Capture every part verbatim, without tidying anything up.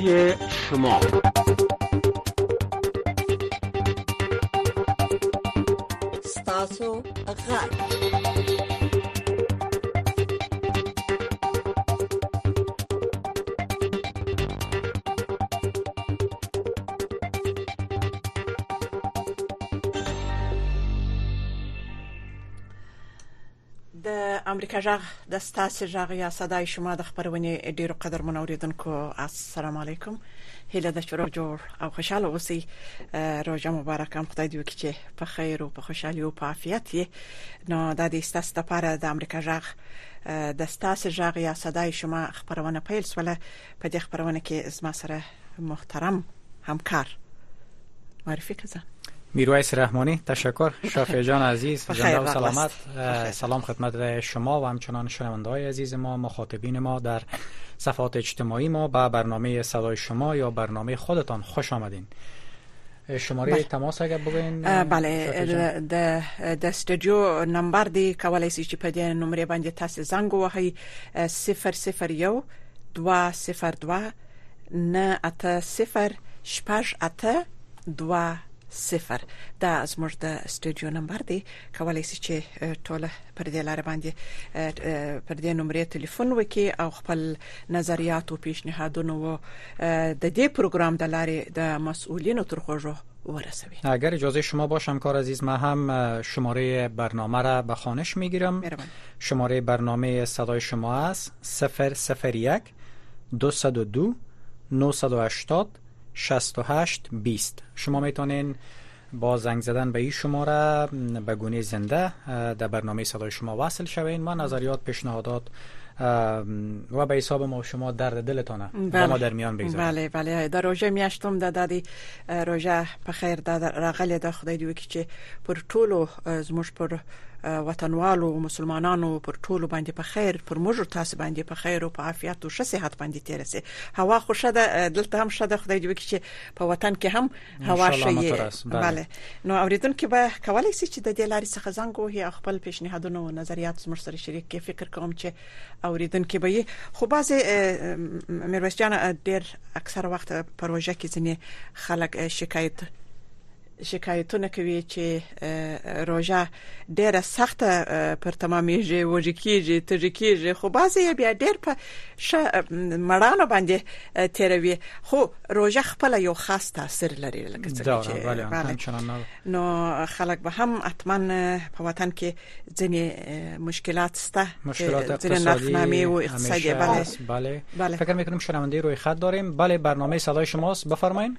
صدای شما ستاسو غږ د امریکا جغ د ستاسو جغ یا صداي شما د خبرونه ډیرو قدر منوریدونکو السلام علیکم هله د شروع جوړ او خوشاله اوسئ روزه مبارک هم خدای دې وکړي چې په خیر او په خوشحالي او په عافیت یې نو د دې ستاسو لپاره د امریکا جغ د ستاسو جغ یا صداي شما خبرونه پیل سواله په دې خبرونه کې زما سره محترم همکار معرفی کړه میرویس رحمانی. تشکر شافعی جان عزیز، زنده و سلامت. سلام خدمت شما و همچنان شنونده‌های عزیز ما، مخاطبین ما در صفحات اجتماعی ما با برنامه صدای شما یا برنامه خودتان خوش آمدین. شماره بله. تماس اگر بگوین. بله د د استودیو نمبر دی کولای شئ چې په دې نمبر باندې تاسو زنګ ووهئ صفر صفر یو دوه صفر دوه نه اته صفر شپږ اته دوه صفر دا زموږ د استودیو نمبر دی کولای شئ چې ټول پر دې لار باندې پر دې نمبر ټلیفون وکړي او خپل نظریات او پیشنهادونه د دې پروګرام د لارې د مسئولینو تر خوږو ورسوي. اگر اجازه شما باشه همکار عزیز، ما هم شماره برنامه را به خوانش میگیرم. شماره برنامه صدای شما است صفر صفر یک دویست و دو نهصد و هشتاد شصت و هشت بیست. شما میتونین با زنگ زدن به این شماره به گونه زنده در برنامه صدای شما وصل شوین. ما نظریات، پیشنهادات و به حساب ما شما درد دلتونه با ما در میان بگذارید. بله بله در روزه میاشتم د دادی روزه په خیر د راغله د خدای دی وکړي چې پر ټولو زموږ پر وطنوالو او مسلمانانو پر ټولو باندې په خیر، پر موږ تاسو باندې په خیر او په عافیت او ښه صحت باندې تیر سي. هوا خوشه ده دلته هم ښه ده، خدای دې وکړي چې په وطن کې هم هوا ښه. بله نو اوریدونکو به کولای شي چې د دې لارې څخه زنګ وهي او خپل پیشنهادونه او نظریات زموږ سره شریک کړي. فکر کوم چې اوریدونکو به خو بعضی میرویس جان ډېر اکثر وخت پروژه کې ځنې خلک شکایت شکایتونه کوي چې روزه ډیره سخته پر تمامېږي، وږي کېږي، تږي کېږي، خو بعضې بیا ډېر په ښه مړانه باندې تېروي. خو روزه خپله یو خاص تاثیر لري لکه څنګه چې نو خلک به هم حتما په وطن کې ځینې مشکلات شته، ځینې نرخنامې و اقتصادي. بله بله فکر میکنم شنونده روی خط داریم. بله برنامه صدای شماست، بفرمایید.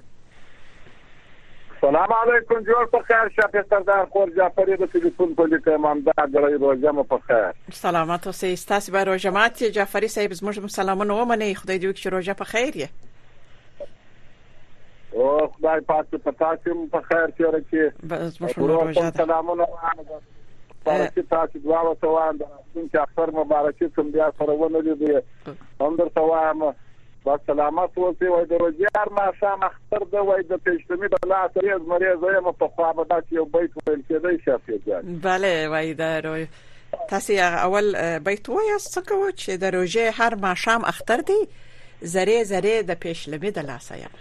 سلام علیکم، جوړ په خیر. شفیع سردار خور جعفری د ټلیفون په لیک امامدار غړي روزه مو په خیر. سلامات اوسئ. ستاسو به روزه مات جعفری صاحب زموږ سلامونه ومنئ. خدای دې وکړي روزه په خیر یې. او خدای پاک په تاسو په خیر تیر کړي. زموږ روزه سلامونه مبارکي تاسو دعا وسوان د چې اکثر مبارکي کوم بیا سره ونه دي هم در سوام با سلامت اوسئ. وای د روزګار ما شام اختر د وای د پښتمي د لا تریز مریض یم په خوا به داسې یو بیت ویل کېدای شي ځان. بله وای د روز تاسو اول بیت وای څه کوو چې د روزه هر ما شام اختر دی زری زری د پښلمي د لاسه یم.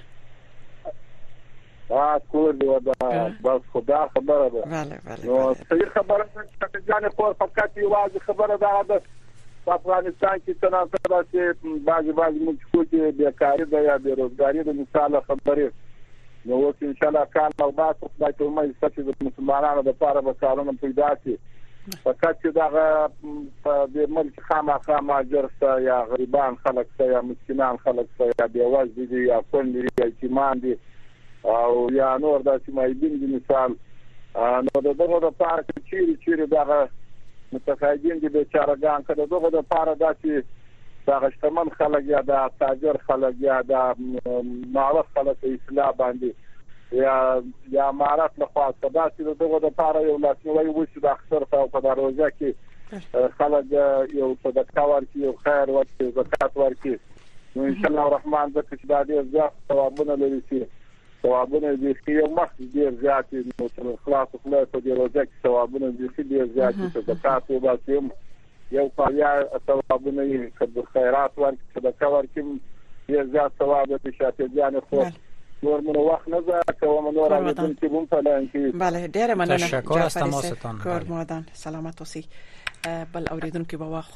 وا کول دی دا بس خدا خبره ده. بله بله نو صحیح خبره ده چې ځان خو فقط یوازې خبره ده په افغانستان کې څنګه چې بعضی بعضی ملکونو کې بیکاری ده یا بیروزګاری ده. مثال خبرې نو اوس ان شاء الله کال او باسه خدای ته امید چې د مسلمانانو لپاره به کارونه پیدا شي. فقط چې دا د ملک خامخا ماجر سه یا غریبان خلک سه یا مسکینان خلک سه یا بیوزل دي یا کونډې یا یتیمان دي او یا نور داسې مایبین دي مثال. نو دغه لپاره چې چیرې چیرې دغه متقاعدین دي بیچارهګان کړه دغه د پاره داسې دا شتمن خلک یا د تاجر خلک یا د معرف خلک اصلاح باندې یا یا امارات له خوا داسې دغه د پاره یو لاسنیوي وشي د اکثر په دروازه کې خلک یو صدقه ورکړي، یو خیر ورکړي، زکات ورکړي. نو ان شاء الله الرحمن د چې دا ډیر زیات ثوابونه لري چې ثوابونه دي چې یو مخ ډیر زیات نو تر خلاص خلاص په دې روزه کې ثوابونه دي چې ډیر زیات چې زکات وباسي یو پایا ثوابونه یې کړه خیرات ورکړي، صدقه ورکړي ډېر زیات ثواب د شافعي جان خو نور مو وخت نه ځه کوم نور اوریدونکو کې بوم فلان کې بله ډېر مننه تشکر از تماستان کار مادان سلامت اوسئ بل اوریدونکو به واخ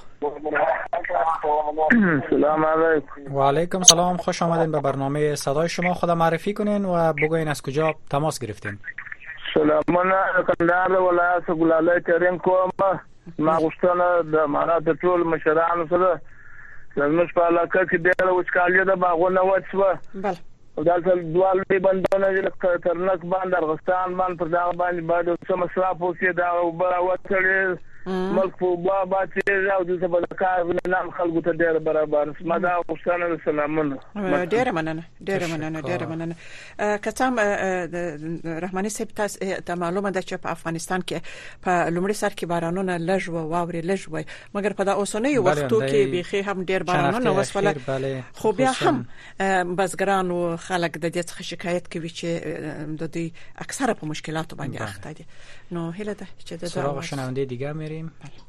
سلام علیکم و علیکم سلام خوش آمدین به برنامه صدای شما خود معرفی کنین و بگوین از کجا تماس گرفتین سلامونه کندهار ولایت ګلاله کریم کوم ما غوښتنه د معنا د ټول مشرانو سره زموږ په علاقه کې ډېر وچکالي ده باغونه وڅوه بله دلته دوه لوی بندونه د ترنک باندې ارغستان باندې پر دا باندې باید څه مصرف وکړي دا اوبه وتړي ملک په بابا چې او د څه بل کار نه خلکو ته ډېر برابر ما دا غوښتنه سلامونه ډېر مننه ډېر مننه ډېر مننه کتم رحماني صاحب تاسو ته معلومه ده چې په افغانستان کې په لومړي سر کې بارانونه لږ و واوري لږ وای مګر په دا اوسنۍ وختو کې بيخي هم ډېر بارانونه وسوله خو بیا هم بزګران او خلک د دې څخه شکایت کوي چې د دې اکثره په مشکلاتو باندې اخته دي نو هله ده چې د سراغ شنونده دیگه میریم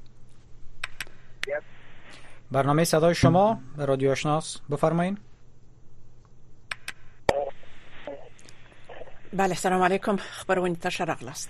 برنامه صدای شما به رادیو آشناس بفرمایید. بله سلام علیکم خبرونه تشرق لاست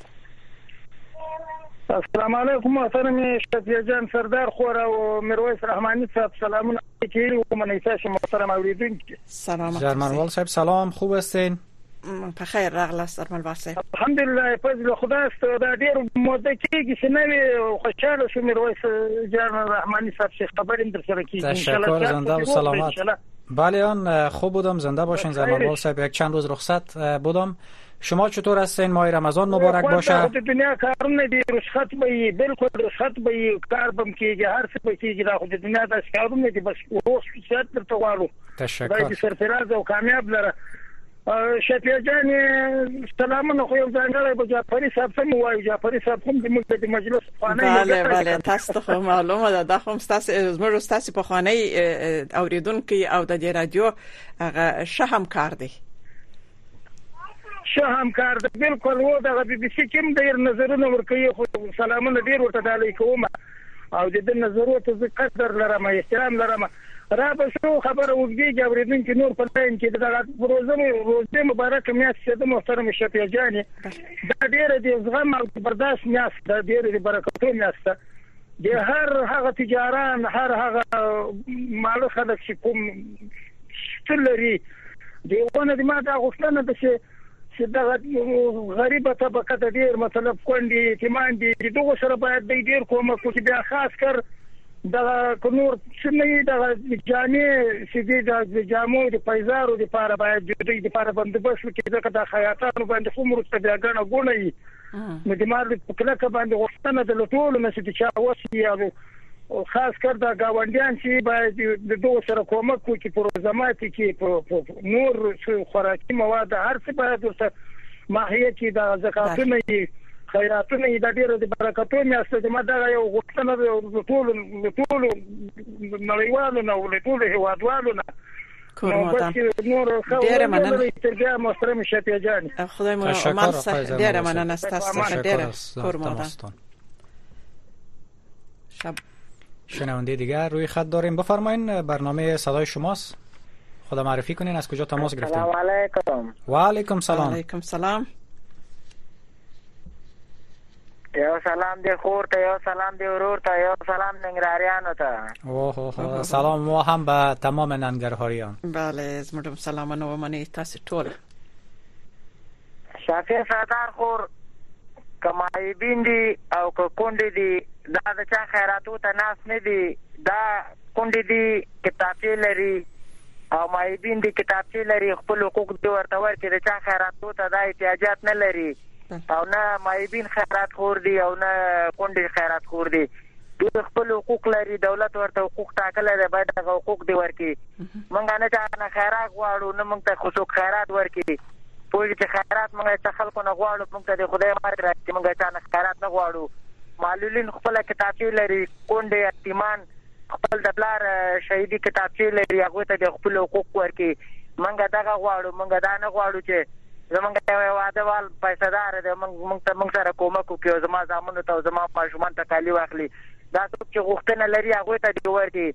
السلام علیکم محترم شفیع جان سردار خور او مرویس رحمانی صاحب سلامونه علیکم و منیساش محترم اوریدونکو سلام جرمنوال صاحب سلام خوب هستین په خیر راغلاست ارمل صاحب الحمدلله فضل خدا است دا ډیر مده کېږي چې نوې خوشاله شو مرویس جان رحمانی صاحب څخه خبریم در سره کیږي ان شاء الله زنده و سلامت. بله آن خوب بودم زنده باشین زرمنوال صاحب یک چند روز رخصت بودم شما چطور هستین ماه رمضان مبارک باشه خود دنیا کارونه دي رخصت به بالکل رخصت به کار بم کېږي هر څه به کېږي دا خود دنیا د کارونه دي بس روغ صحت درته غواړو تشکر دای سرفراز او کامیاب لره شفیع جان سلامونه خو یو ځانګړی به جعفري صاحب سم وایي جعفري صاحب هم د موږ د مجلس خانه بله بله تاسو خو معلومه ده دا هم تاسو زموږ تاسو په خانه اوریدونکو او د رادیو هغه شهم کار دی شهم کار دی بالکل و د بي بي سي کوم ډیر نظرونه ورکوي خو سلامونه ډیر ورته دالای کوم او د نظرونو ته قدر لرم احترام لرم را به شو خبر وګړي اوریدونکو نور په لاین کې د پروژې روزه مبارک میاشت د محترم شفیع جان دا ډیر د زغم او برداشت میاشت د ډیر د برکتو میاشت د هر هغه تجاران هر هغه مال خلک چې کوم ستلري دیونه د ما دا غوښتنه ده چې چې دا غریبه طبقه د ډیر مطلب کوندي اعتماد دي دغه سره باید د ډیر کومه کوټه بیا خاص کر دا نور څنګه دا جامې چې د جامو د پیزارو د لپاره باید د دې لپاره بندوبست وکړي ځکه د خیاطانو باندې خو مرسته بیا غنه غونې نو د مال په کله باندې غوښتنه د لټول نه چې چا وسی او خاص کر دا گاونډیان چې باید د دوه سره کومک وکړي په روزمات کې په نور خوراکي مواد هر څه باید ورته ماهیه کې د زکاتونه خیراتونه د ډیرو د برکتو میاشت د ماده یو غوښتنه د ټول ټول نړیوالو نو له ټول هیوادوالو نه کورمادان ډیر مننه ترجمه محترم شفیع جان خدای مو عمر صاحب ډیر مننه تاسو ډیر کورمادان شب شنونده دیگر روی خط داریم بفرمایید برنامه صدای شماست خدا معرفی کنین از کجا تماس گرفتین سلام علیکم و علیکم سلام علیکم سلام یو سلام دی خور ته یو سلام دی ورور ته یو سلام ننګراریانو ته اوه سلام مو هم به تمام ننګرهاریان بله زموږ سلامونه و منی تاسو ټول شافعي سردار خور کمای بیندي او کونډې دي دا د چا خیراتو ته ناس نه دي دا کونډې دي کتابچې لري او مای بیندي کتابچې لري خپل حقوق دی ورته ورکړي د چا خیراتو ته دا احتیاجات نه لري او نه مایبین خیرات خور دي او نه کونډې خیرات خور دي دوی خپل حقوق لري دولت ورته حقوق ټاکل دی باید هغه حقوق دی ورکړي مونږ نه چا نه خیرات غواړو نه مونږ ته خصوص خیرات ورکړي پوهې چې خیرات مونږ ته خلکو نه غواړو مونږ ته د خدای مرګ راځي مونږ چا نه خیرات نه غواړو معلولین خپل کتابچې لري کونډې یتیمان خپل د پلار شهیدي کتابچې لري هغه ته د خپل حقوق ورکړي مونږ دغه غواړو مونږ دا نه غواړو چې زمونږ یو وادهوال پیسېدار دی مونږ ته مونږ سره کومک وکړي زما زامنو ته زما ماشومان ته کالي واخلي دا څوک چې غوښتنه لري هغه ته دی ورکړي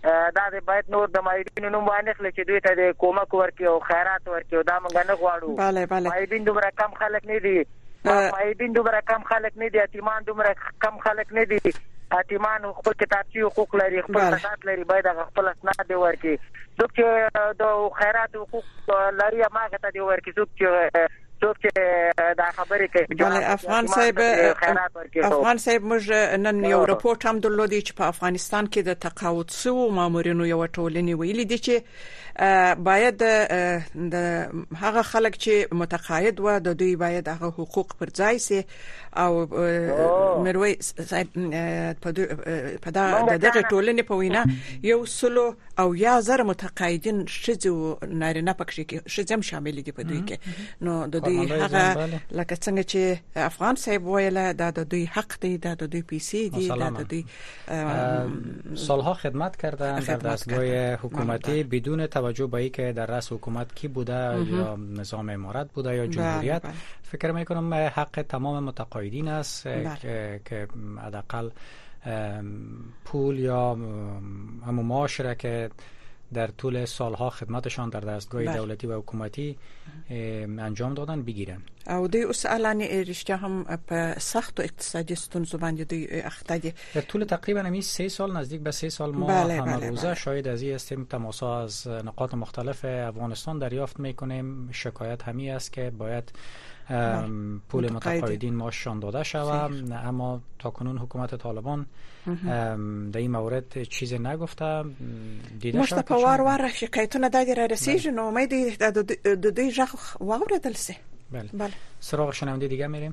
دا د باید نور د مایبینو نوم باندې خل چې دوی ته د کومک ورکړي او خیرات ورکړي دا موږ نه غواړو. bale bale مایبین دومره کم خلک نه دي، مایبین دومره کم خلک نه دي، یتیمان دومره کم خلک نه دي. یتیمان خپل کتابچې حقوق لري، خپل اسناد لري، باید خپل اسناد ورکړي. څوک چې د خیرات حقوق لري هغه ته دی ورکړي. څوک چې څوک چې دا خبرې کوي بله افغان صاحب افغان صاحب موږ نن یو رپورت هم درلودی چې په افغانستان کې د تقاعد شوو مامورینو یو ټولنې ویلي دي چې باید د هغه خلک چې متقاعد و د دوی باید هغه حقوق پر ځای سي او مروي صاحب په دا دغه ټولنې په وینا یو سلو او یا زر متقاعدین شذو نارینه پکې کې شذم شامل دي په دوی کې. نو د دوی هغه لکه څنګه چې افغان صاحب ویله دا د دوی حق دی، دا د دوی پیسې دي، دا د دوی سالها خدمت کردن در دستگاه حکومتی بدون توجه به اینکه در رأس حکومت کی بوده یا نظام امارت بوده یا جمهوریت. فکر میکنم حق تمام متقاعدین است که که حداقل پول یا همون معاش را که در طول سالها خدمتشان در دستگاه بله. دولتی و حکومتی انجام دادن بگیرن. او دوی اوس الان رشته هم په سخت اقتصادي ستونزو باندې دوی اخته دي. در طول تقریبا همین سه سال نزدیک به سه سال ما بله همه بله روزه بله. شاید از این هستیم تماسا از نقاط مختلف افغانستان دریافت میکنیم. شکایت همی است که باید پول متقاعدین ماشان داده شود، اما تاکنون حکومت طالبان در این مورد چیزی نگفته. دیده شد په وار وار شکایتونه دادی را رسیږي. نو امید د دوی ژغ واوریدل سي. بله بله سراغ شنونده دیگه میریم.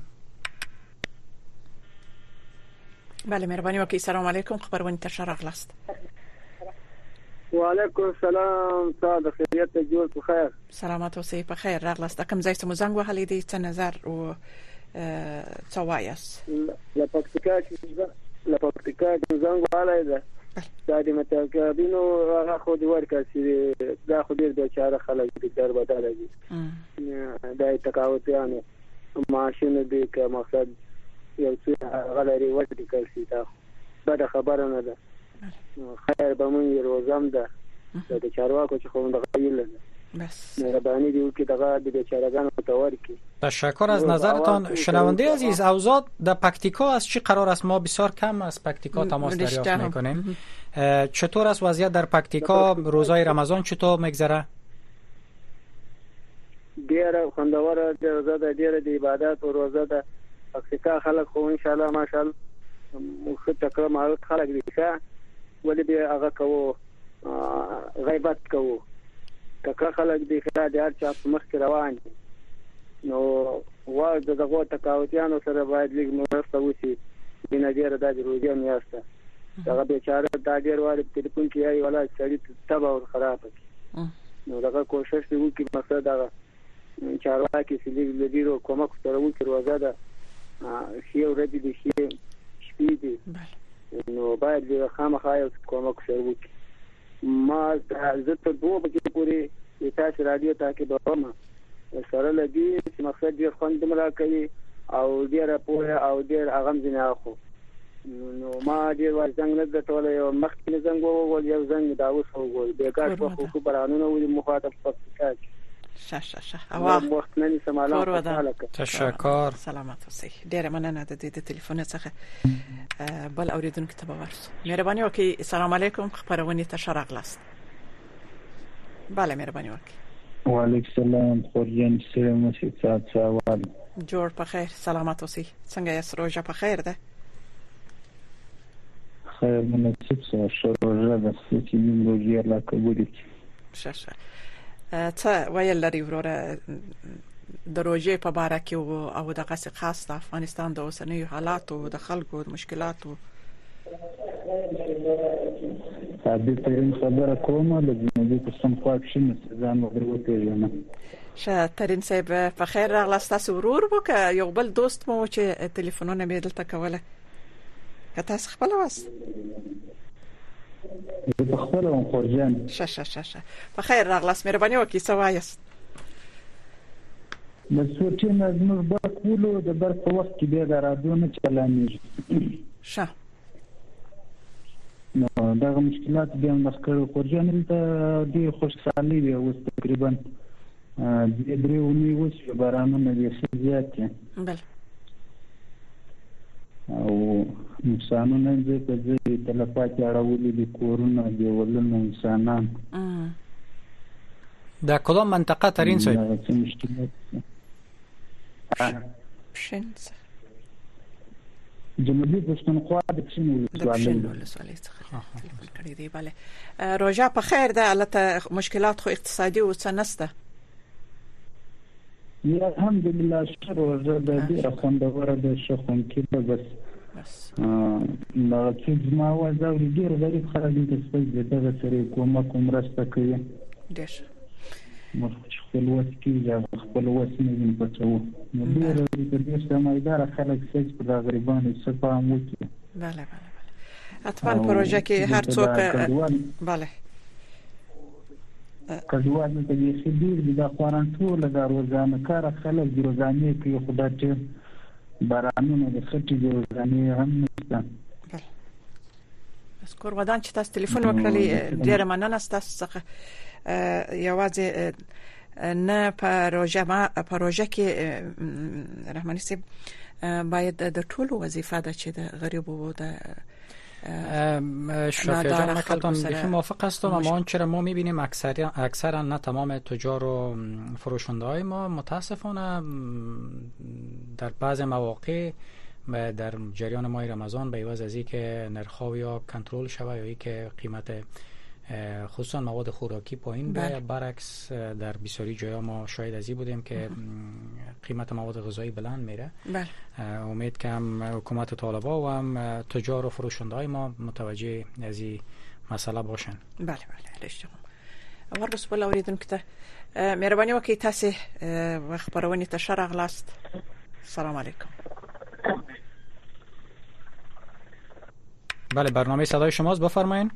بله مهرباني وکړئ. السلام علیکم، خبرونه تر راغلاست. وعلیکم السلام، تاسو د خیریت جوړ په خیر. سلامات اوسئ، په خیر راغلاست. کوم ځای ته مو زنګ وهلی دی؟ څه نظر او څه وایاست؟ له پکتیکا له پکتیکا زنګ وهلی دی. دا د متقاعدینو هغه خو د ورکاسي دا خو ډیر بیچاره خلک دي، در بدل دي. دا تقاعدیانو ماشین دي که مقصد یو څه غلري ورته کوي. دا دا خبره نه ده. خیر به مونږ روزم ده د چارواکو چې خو دغه ویل بس مهرباني دی که دغه د بیچاره‌ګانو متواری کی. تشکر از نظرتان. شنونده عزیز، اوضاع در پکتیکا از چی قرار است؟ ما بسیار کم از پکتیکا تماس دریافت میکنیم. چطور است وضعیت در پکتیکا؟ روزای رمضان چطور میگذره؟ ډیره خوندوره د روزه د ډیره د عبادت او روزه د پکتیکا خلک خو ان شاء الله ماشاءالله مخ تکړه مال خلک دي ښه، ولې به هغه کوو غیبت کوو تکړه خلک دي ښه د هر چا په مخ کې روان دي. نو وا د دغه تقاعدیانو سره باید لږ مرسته وشي. بنا ډیره د روزه میاشته دغه بیچاره دا ډیر واره په ټلیفون کې یې ولا سړی تبا او خراب کی. نو دغه کوشش دی چې مقصد دا چارواکي چې لږ ډیرو کومک سره وکړي روزه ده شی ورځې دي شی شپې دي. نو باید د خامخا یو کومک سره وکړي. ما زه ته دوه بجې پورې تاسو رادیو ته کې دوه سره لګي چې مقصد یې خوند ملا کوي او ډیر په او ډیر اغم ځنه خو. نو ما ډیر ورځنګ نه ګټول یو مخکې زنګ وګول یو زنګ دا اوس وګول بیګار په خو برانونه وي مخاطب پکې. شه شه شه اوا وخت نه سماله. تشکر. سلامات اوسئ. ډیر مننه د دې ټلیفون څخه. بل اوریدونکو ته ورسو. مهرباني وکړئ. السلام علیکم، خبرونه ته راغلاست. بله مهرباني وکړئ. وعلیکم السلام. خورجان سلام سیاست سوال. جوړ په خیر، سلامات اوسئ. څنګه یې روزه په خیر ده؟ خیر مناسب سره روزه ده چې موږ روزه لا قبول کړو. شه شه څه ویل لري وروره د روزې په باره کې او د قصې خاص د افغانستان د اوسنیو حالاتو د خلکو د مشکلاتو؟ د ترین خبره کومه د دې قسم پاکشن ځان ورته. شه ترین صاحب په خیر راغلاست. تاسو ورور وو که یو بل دوست مو چې ټلیفونونه مې دلته کوله؟ که تاسو خپل واست؟ په خپل وم خورجان. شه شه شه شه په خیر راغلاست. مهرباني وکړئ. څه وایاست؟ مسعود نه زموږ برق ولو د برق په وخت کې بیا د رادیو نه چلانیږي. شه نو دا مشکلات بیا هم نخکړو خورجان ته دی خوشحالي وي اوس تقریبا د درې اونۍ اوس بارانونه ډېر ښه زیات دي بله او انسانونه دې په ځای تلفات اړولي دي کورونه دیوالونه انسانان در کدام منطقه ترین صاحب؟ پشین جنوبی پښتونخوا د پښین ولسوالۍ څخه تلیفون کړی دی. بله روژه په خیر ده، البته مشکلات خو اقتصادي او څه نشته. یا الحمدلله شکر روژه د ډېره خوندوره ده، ښه خوند کېده. بس دغه څوک زما اواز اوري ډېر غریب خلک دلته شپږ د دغه سره کومک مرسته کوي. ډېر ښه موږ خپل وس کېږي خپل وس نه وینو په څه وو نو ډېر د دې سمایداره خلک چې په دغه غریبانو څه پام وکړي. بله بله بله حتما پروژه کې هر څوک بله کډوال ته یې شدید د خواران ټول د روزانه کار خلک د روزانه کې خدای ته بارانونه د خټې د روزانه هم نشته. بس کور ودان چې تاسو ټلیفون وکړلی ډېر مننه ستاسو څخه. یوازې نه پروژه ما پروژه کې رحماني صاحب باید د ټولو وظیفه ده چې د غریبو د شفیع جان مکلتون بخی موافق هستم. اما آنچه را ما میبینیم اکثر اکثرا نه تمام تجار و فروشنده های ما متاسفانه در بعض مواقع در جریان ماه رمضان به عوض از اینکه نرخ‌ها یا کنترل شود یا اینکه قیمت خصوصا مواد خوراکی پایین به برعکس در بسیاری جاها ما شاهد از این بودیم که قیمت مواد غذایی بلند میره. امید که هم حکومت طالبا و هم تجار و فروشنده های ما متوجه از این مسئله باشن. بله بله لشتم ورس بل اوریدونکو ته مهرباني وکړئ تاسو خبرونه ته شرغ لاست. سلام علیکم. بله برنامه صدای شماست، بفرمایید.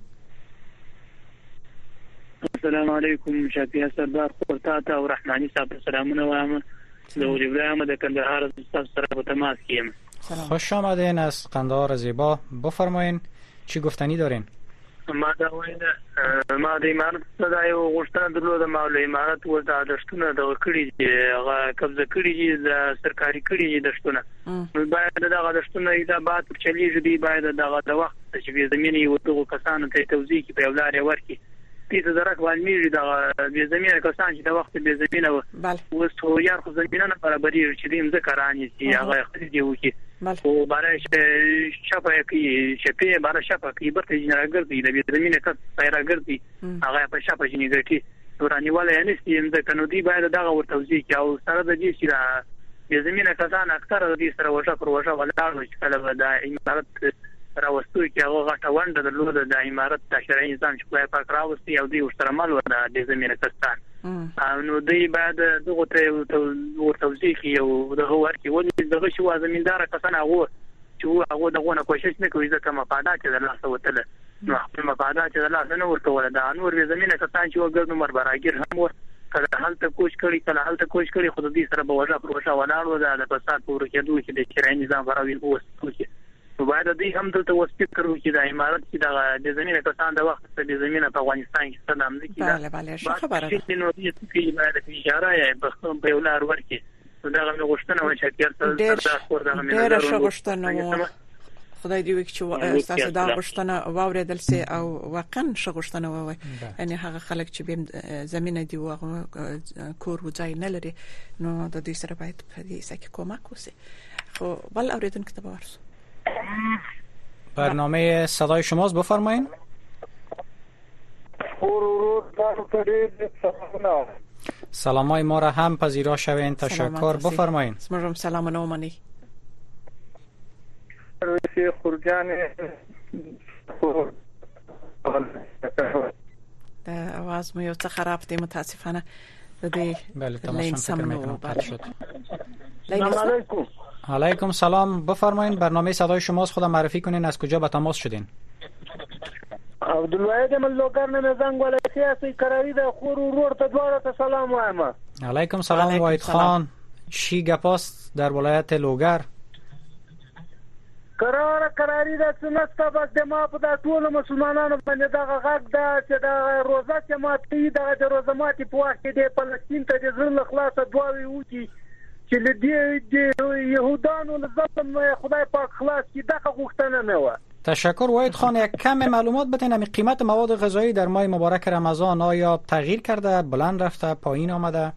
السلام علیکم شفیع سردار خورتا او رحمانی صاحب سلامونه وایم. زه ابراهیم د کندهار از تاسو سره په تماس کیم. خوش آمدین از قندهار زیبا، بفرمایید چی گفتنی دارین؟ ما دا وایم ما د امارت صدا یو غوښتنه درلوده، ما له امارت ورته دشتونه د کړي هغه قبضه کړي د سرکاري کړي دشتونه نو باید دغه دشتونه دا بعد چلیږي دی باید دغه د وخت چې به زميني یو دغه کسانو ته توزیع کی په ولار ورکی پیسه درک والمیږي د به زمينه کسان چې د وخت به زمينه و وسو یار خو زمينه نه برابرې چې دیم ذکرانی چې هغه خريدي وکي او برای شپه کی شپه برای شپه کی برته جنراګردي د به زمينه کس پیراګردي هغه په شپه جنګټي ورانی ولا نه سیم ځکه نو دی باید دغه ور توزیع کی او سره د دې چې به زمينه کسان اکثر د دې سره وشه پر وشه ولاړ چې کله د امارت راوستو کې هغه غټه ونده د لور د امارت د شرعي نظام چې په پاک راوستي او دی ورترمل و د زمينه کسان نو دی بعد دغه ته ورتوزیع کی او دغه ورکی ولې دغه شو زمیندار کسان هغه چې هغه دغه نه کوشش نه کوي ځکه مفادات د الله سوتله نو خپل مفادات د الله نه ورته ولدا انور زمينه کسان چې وګړو مر براګر هم ور کله هلته کوش کړي کله هلته کوش کړي خود دې سره به وجه پر وجه ولاړ و د فساد پور کېدو چې د شرعي نظام براوي وستو چې باید دې هم دلته وسپیکر وکړي د امارت چې د زمينه کسان د وخت د زمينه په افغانستان کې څه نام دي کیږي. بله بله ښه خبره ده. نو دې چې باید اشاره یې په ولار ورکی دا غو غوښتنه و چې کېر سره خور دا مې ډېر ښه غوښتنه و. خدای دې وکړي چې تاسو دا غوښتنه واوریدل سي او واقعا ښه غوښتنه و. یعنی هغه خلک چې بیم زمينه دی او کور وځای نه لري نو د دې سره باید په دې سکه کومک وسی. خو بل اوریدونکو ته ورسو. برنامه صدای شماست، بفرمایید. سلامای ما را هم پذیرا شوین، تشکر، بفرمایید. سلام سلام نومانی خورجان د आवाज مو یو څه خراب دی متاسفانه د دې بله تمام فکر میکنم قطع شد. سلام علیکم. علیکم سلام، بفرمایید. برنامه صدای شماست، خودم معرفی کنین، از کجا به تماس شدین؟ عبدالواحد ملوکر نه زنګ ولا سیاسي قراری د خور ورور ته دواره ته سلام وایم. علیکم سلام واحد خان، چی گپاست در ولایت لوگر؟ قرار قراری د سنسته بس د ما په د ټول مسلمانانو باندې دغه غږ دا چې د روزه چې ماتي د روزه ماتي په وخت کې د فلسطین ته د ظلم خلاصه دعاوي وکړي چې لدې د يهودانو له ظلم خدای پاک خلاص کړي دغه غوښتنه نه و. تشکر وحید خان. یک کم معلومات بتین قیمت مواد غذایی در ماه مبارک رمضان آیا تغییر کرده، بلند رفته، پایین آمده؟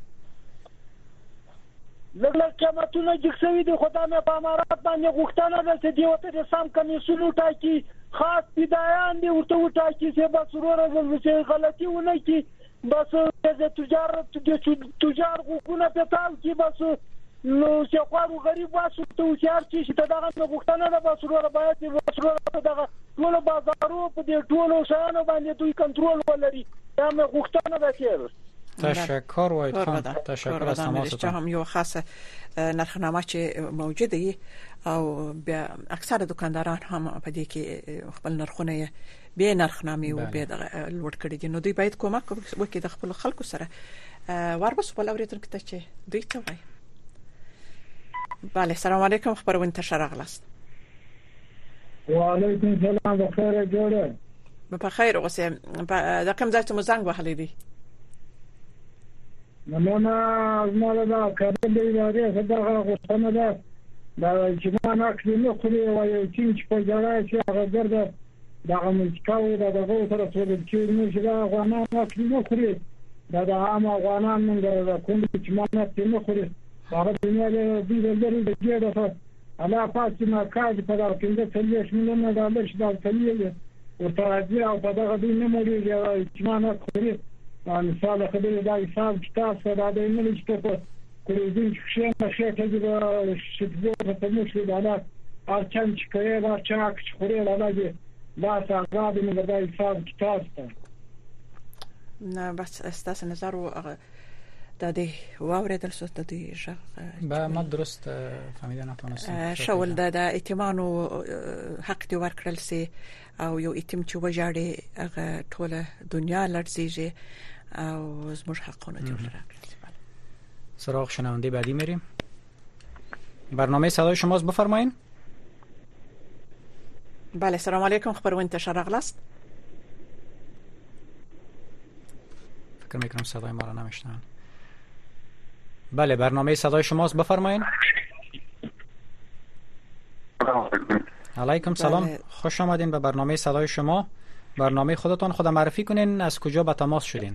لږ قیمتونه جګ دي. خدای مې په امارات باندې غوښتنه ده چې دیو ته سم کمیسیون وټاکي، خاص پیدایان دی ورته وټاکي چې بس وروره چې غلطي ونه کی، بس د تجارت د تجار حقوقونه په تاو کې بس نو چې خو غریب واسو ته وشار چې ته دغه غوښتنه ده بس وروره باید بس وروره دغه ټول بازارو په دې ټولو شانو باندې دوی کنټرول ولري. دا مې غوښتنه ده چې تشکر وحید خان. تشکر از تماستان. هم یو خاصه نرخنامه چې موجوده ای او بیا اکثر دکانداران هم په دې کې خپل نرخونه به نرخنامه او به لوړ کړي دي. نو دوی باید کومک وکړي د خپل خلکو سره. وربس په لوريتونکو ته چې دوی ته وایي. بله سلام علیکم، خبرونه تشر اغلاست. و علیکم السلام، بخیر جوړه. په خیر اوسه. دا کوم ځای ته مو زنګ وهلی دی؟ نو نه زموږ دا کارل دی دا دغه غوښتنه ده دا چې ما نه کړی نو خو یو چې په ځای چې هغه ګرځي دا موسیقي دا دغه سره څه چې نو چې دا غواړم نه کړی نو خو دا د عام افغانان من دا کوم چې ما نه کړی نو خو هغه دنیا د دې لري د جوړه انا پاتې ما کاج په دا کې د څلوېښت میلیونه ډالر شته تللی او تراځي او په دغه دې نه مړي چې ما نه کړی ان شاء الله خبرې دا حساب کتاب سره د ایمل چې په کوریدین چې څه شي ته د شتګو په مشکل حالات ارچن چې کوي دا چاک چې خوري لاله دا څنګه د موږ د حساب کتاب ته نه بس استاس نظر او د دې واوریدل څه د دې ژغ به ما درست فهمیدن نتونستم شاول د ائتمانو حق دی ورکړل سي او یو ائتم چې وجاړي هغه ټوله دنیا لړزيږي او زموږ حقونه دي ورکړل. سراغ شنونده بعدی میریم. برنامه صدای شماست، بفرمایید. بله سلام علیکم، خبرونه تشر اغلاست. فکر میکنم صدای ما را نمیشنن. بله برنامه صدای شماست، بفرمایید. علیکم سلام، بله. خوش آمدین به برنامه صدای شما. برنامه خودتان خود معرفی کنین، از کجا به تماس شدین؟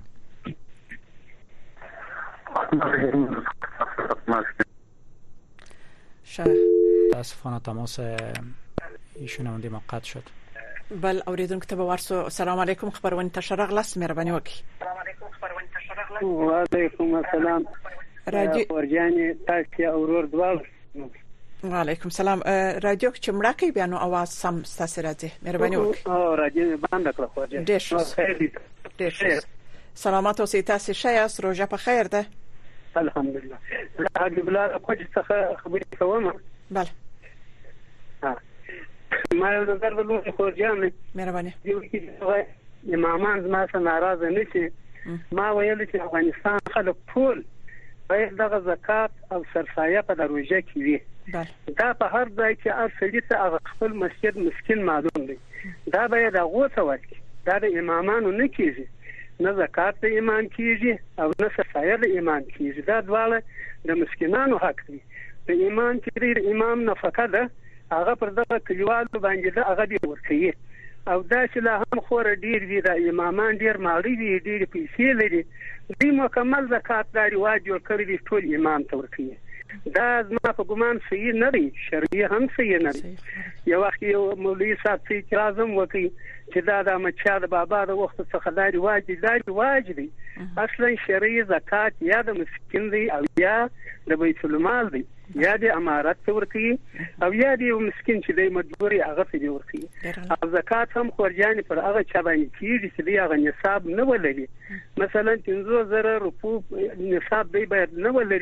تاسفانه تماس ایشون هم ما قطع شد. بل اوریدونکو ته ورسو. سلام علیکم، خبرونه تشر اغلاست. مهرباني وکړئ. سلام علیکم، خبرونه تشر اغلاست. وعلیکم السلام. راجی ورجاني تاسو اورور دوال. وعلیکم سلام. رادیو چې مړه کوي بیا نو आवाज سم ستاسو راځي. مهرباني وکړئ. او راجی باندې کړو خو ډېر ډېر سلامات اوسئ. تاسو ښه یاست؟ روژه په خیر ده؟ الحمدلله. هغه بلاره کوم څه خبرې کوم. بله ها ما یو نظر ولوم خو جامې مهرباني یو کې امامان زما سره ناراضه نشي. ما ویل چې افغانستان خلک ټول باید دغه زکات او سرسایه په دروژه کې وي. دا په هر ځای کې هر سړي ته هغه خپل مسجد مسکین معلوم دی. دا باید هغه څه ورکړي. دا د امامانو نه کیږي، نه زکات د امام کیږي او نه سرسایه د امام کیږي. دا دواړه د مسکینانو حق دي. د امام چې د امام نفقه ده هغه پر دغه کلیوالو باندې ده هغه دی ورکوي. او دا چې لا هم خور ډیر وی د امامان ډیر مالی وی ډیر پیسې لري، دوی مکمل زکات دا رواج جوړ کړی دی ټول امام ته ورکوي. دا زما په ګمان صحیح نه دی، شرعي هم صحیح نه دی. یو وخت یو مولوي صاحب چې اعتراض وکړي چې دا د احمدشاه د بابا د وخت څخه دا رواج دی. دا رواج دی اصلا شرعي زکات یا د مسکین دی او یا د بیت المال دی، یا د امارت ته ورکوي او یا د یو مسکین چې د مجبوري هغه ته دی ورکوي. او زکات هم خورجاني پر هغه چا باندې کیږي چې دی هغه نصاب نه ولري. مثلا پنځه زره روپو نصاب دی باید نه ولري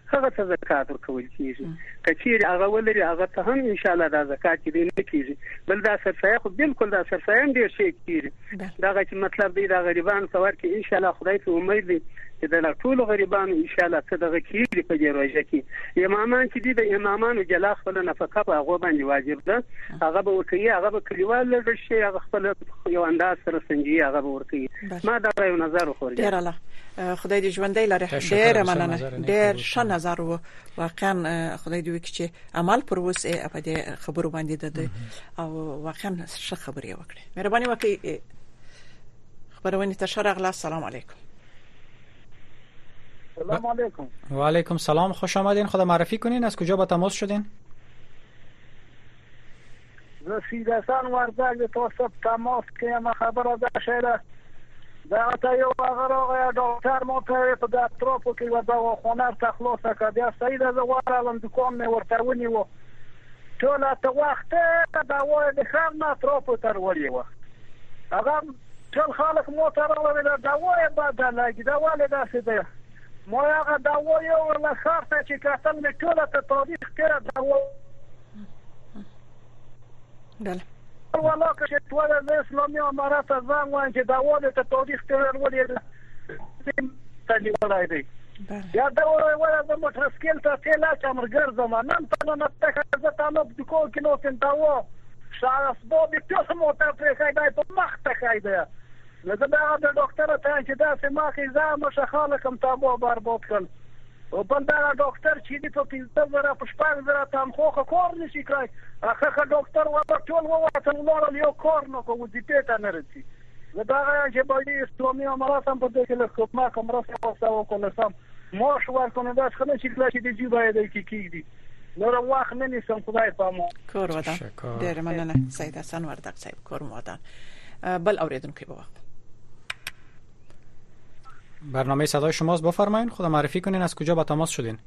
هغه څه زکات ورکول کیږي. کچیر هغه ولري هغه ته هم ان شاء الله دا زکات دې نه کیږي. بل دا سرسایه خو بالکل دا سرسایه هم ډیر شي کیږي. دا چې مطلب دی دا غریبان څور کې ان شاء الله خدای ته امید دی چې د ټول غریبانو ان شاء الله څه دغه کیږي په دې روزه کې. امامان چې دي د امامانو جلا خپل نفقه په هغه باندې واجب ده. هغه به ورکړي، هغه به کلیوال لږ شي، هغه خپل یو انداز سره سنجي هغه به ورکړي. ما دا یو نظر خوري. ډیر الله خدای دې ژوندۍ لري. ډیر مننه، ډیر ښه نظر و. واقعا خدای دې وکړي چې عمل پر وسه په دې خبرو باندې ده او واقعا ښه خبرې وکړي. مهرباني وکړئ خبرونه تشرح. السلام علیکم. سلام علیکم. و علیکم سلام، خوش آمدین. خود معرفی کنین از کجا با تماس شدین؟ رسیدسان وردگ توسط تماس که ما خبر داشته دا تا یو هغه راغی ډاکټر مو ته په د اطرافو کې و دواخانه تخلص کړه. سید از وارالم دکان مې ورته ونیو ټول ته وخت دوا د خام اطرافو تر ولې و هغه ټول خلک مو ته راوړل دوا یې بدل کی دوا له داسې ده. ما هغه دوا یو له خاطر چې کتل مې ټول ته تاریخ کړه دوا بله والله که ټول د اسلامي امارات ځان وایي چې دوا ته تاریخ کړه ولې تدې ولای دی. یا دا وایي د موټر سکیل ته تلا چمرګر زمانن ته نه تکه زه طالب د کو کې نو څنګه دوا شاس بو به تاسو موټر پرې کای په مخ ته کای دی. لکه دا د ډاکټر ته چې دا سما کې ځم شخاله کوم تابو برباد کړ او بل دا ډاکټر چې دی په پنځه زره په شپږ زره تنخواه کار نشي کوي. هغه ډاکټر وته ټول وته نور یو کار نه کوي د پیټه نه رسي. دا چې باید اسلامي امارات هم په دې کې له حکومت کوم راځي او کوم سم ماش ورکونه دا څنګه چې کله چې د جی باید کې کیږي نور وخت نه نیسم. خدای پامو کور ودان. ډیر مننه سید حسن وردک صاحب کور ودان. بل اوریدونکو به وخت برنامه صدای شماست، بفرمایید خود معرفی کنین از کجا با تماس شدین.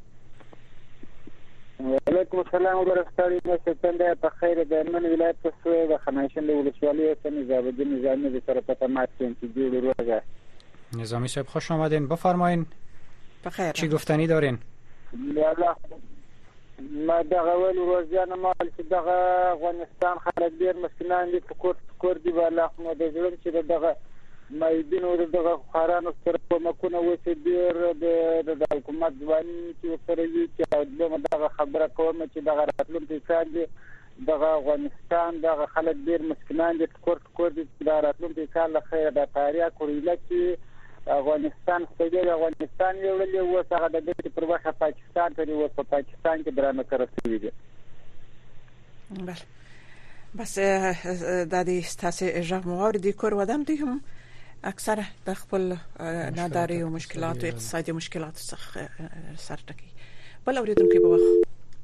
علیکم السلام و برکاته. مستنده په خیر د من ولایت پسوی و خناشند ولسوالی هستم. زابدین نظامی به طرف تماس کردیم که جور روزه. نظامی صاحب خوش آمدین، بفرمایید بخیر چی گفتنی دارین؟ الله ما دغه ول روزانه مال چې دغه افغانستان خلک ډیر مسکینان دي په کور کور دی والله نو د ظلم چې دغه مایدین او دغه خارانو سره کومکونه وڅ ډیر د حکومت ځواني چې سره یې چې دغه خبره کوم چې دغه راتلونکي کال دی دغه افغانستان دغه خلک ډیر مسکینان دي په کور کور دي د راتلونکي کال له خیره د تاریخ کوریلا چې افغانستان ستګي افغانستان یو ولې وسه د دې پر واخه پاکستان ته یو په پاکستان کې درانه کړی دی. بله بس د دې ستاسو ژغ موارد کور ودان دي هم اکثره د خپل ناداري او مشکلات او اقتصادي مشکلات څخه سر ټکی. بل اوریدونکو به وخت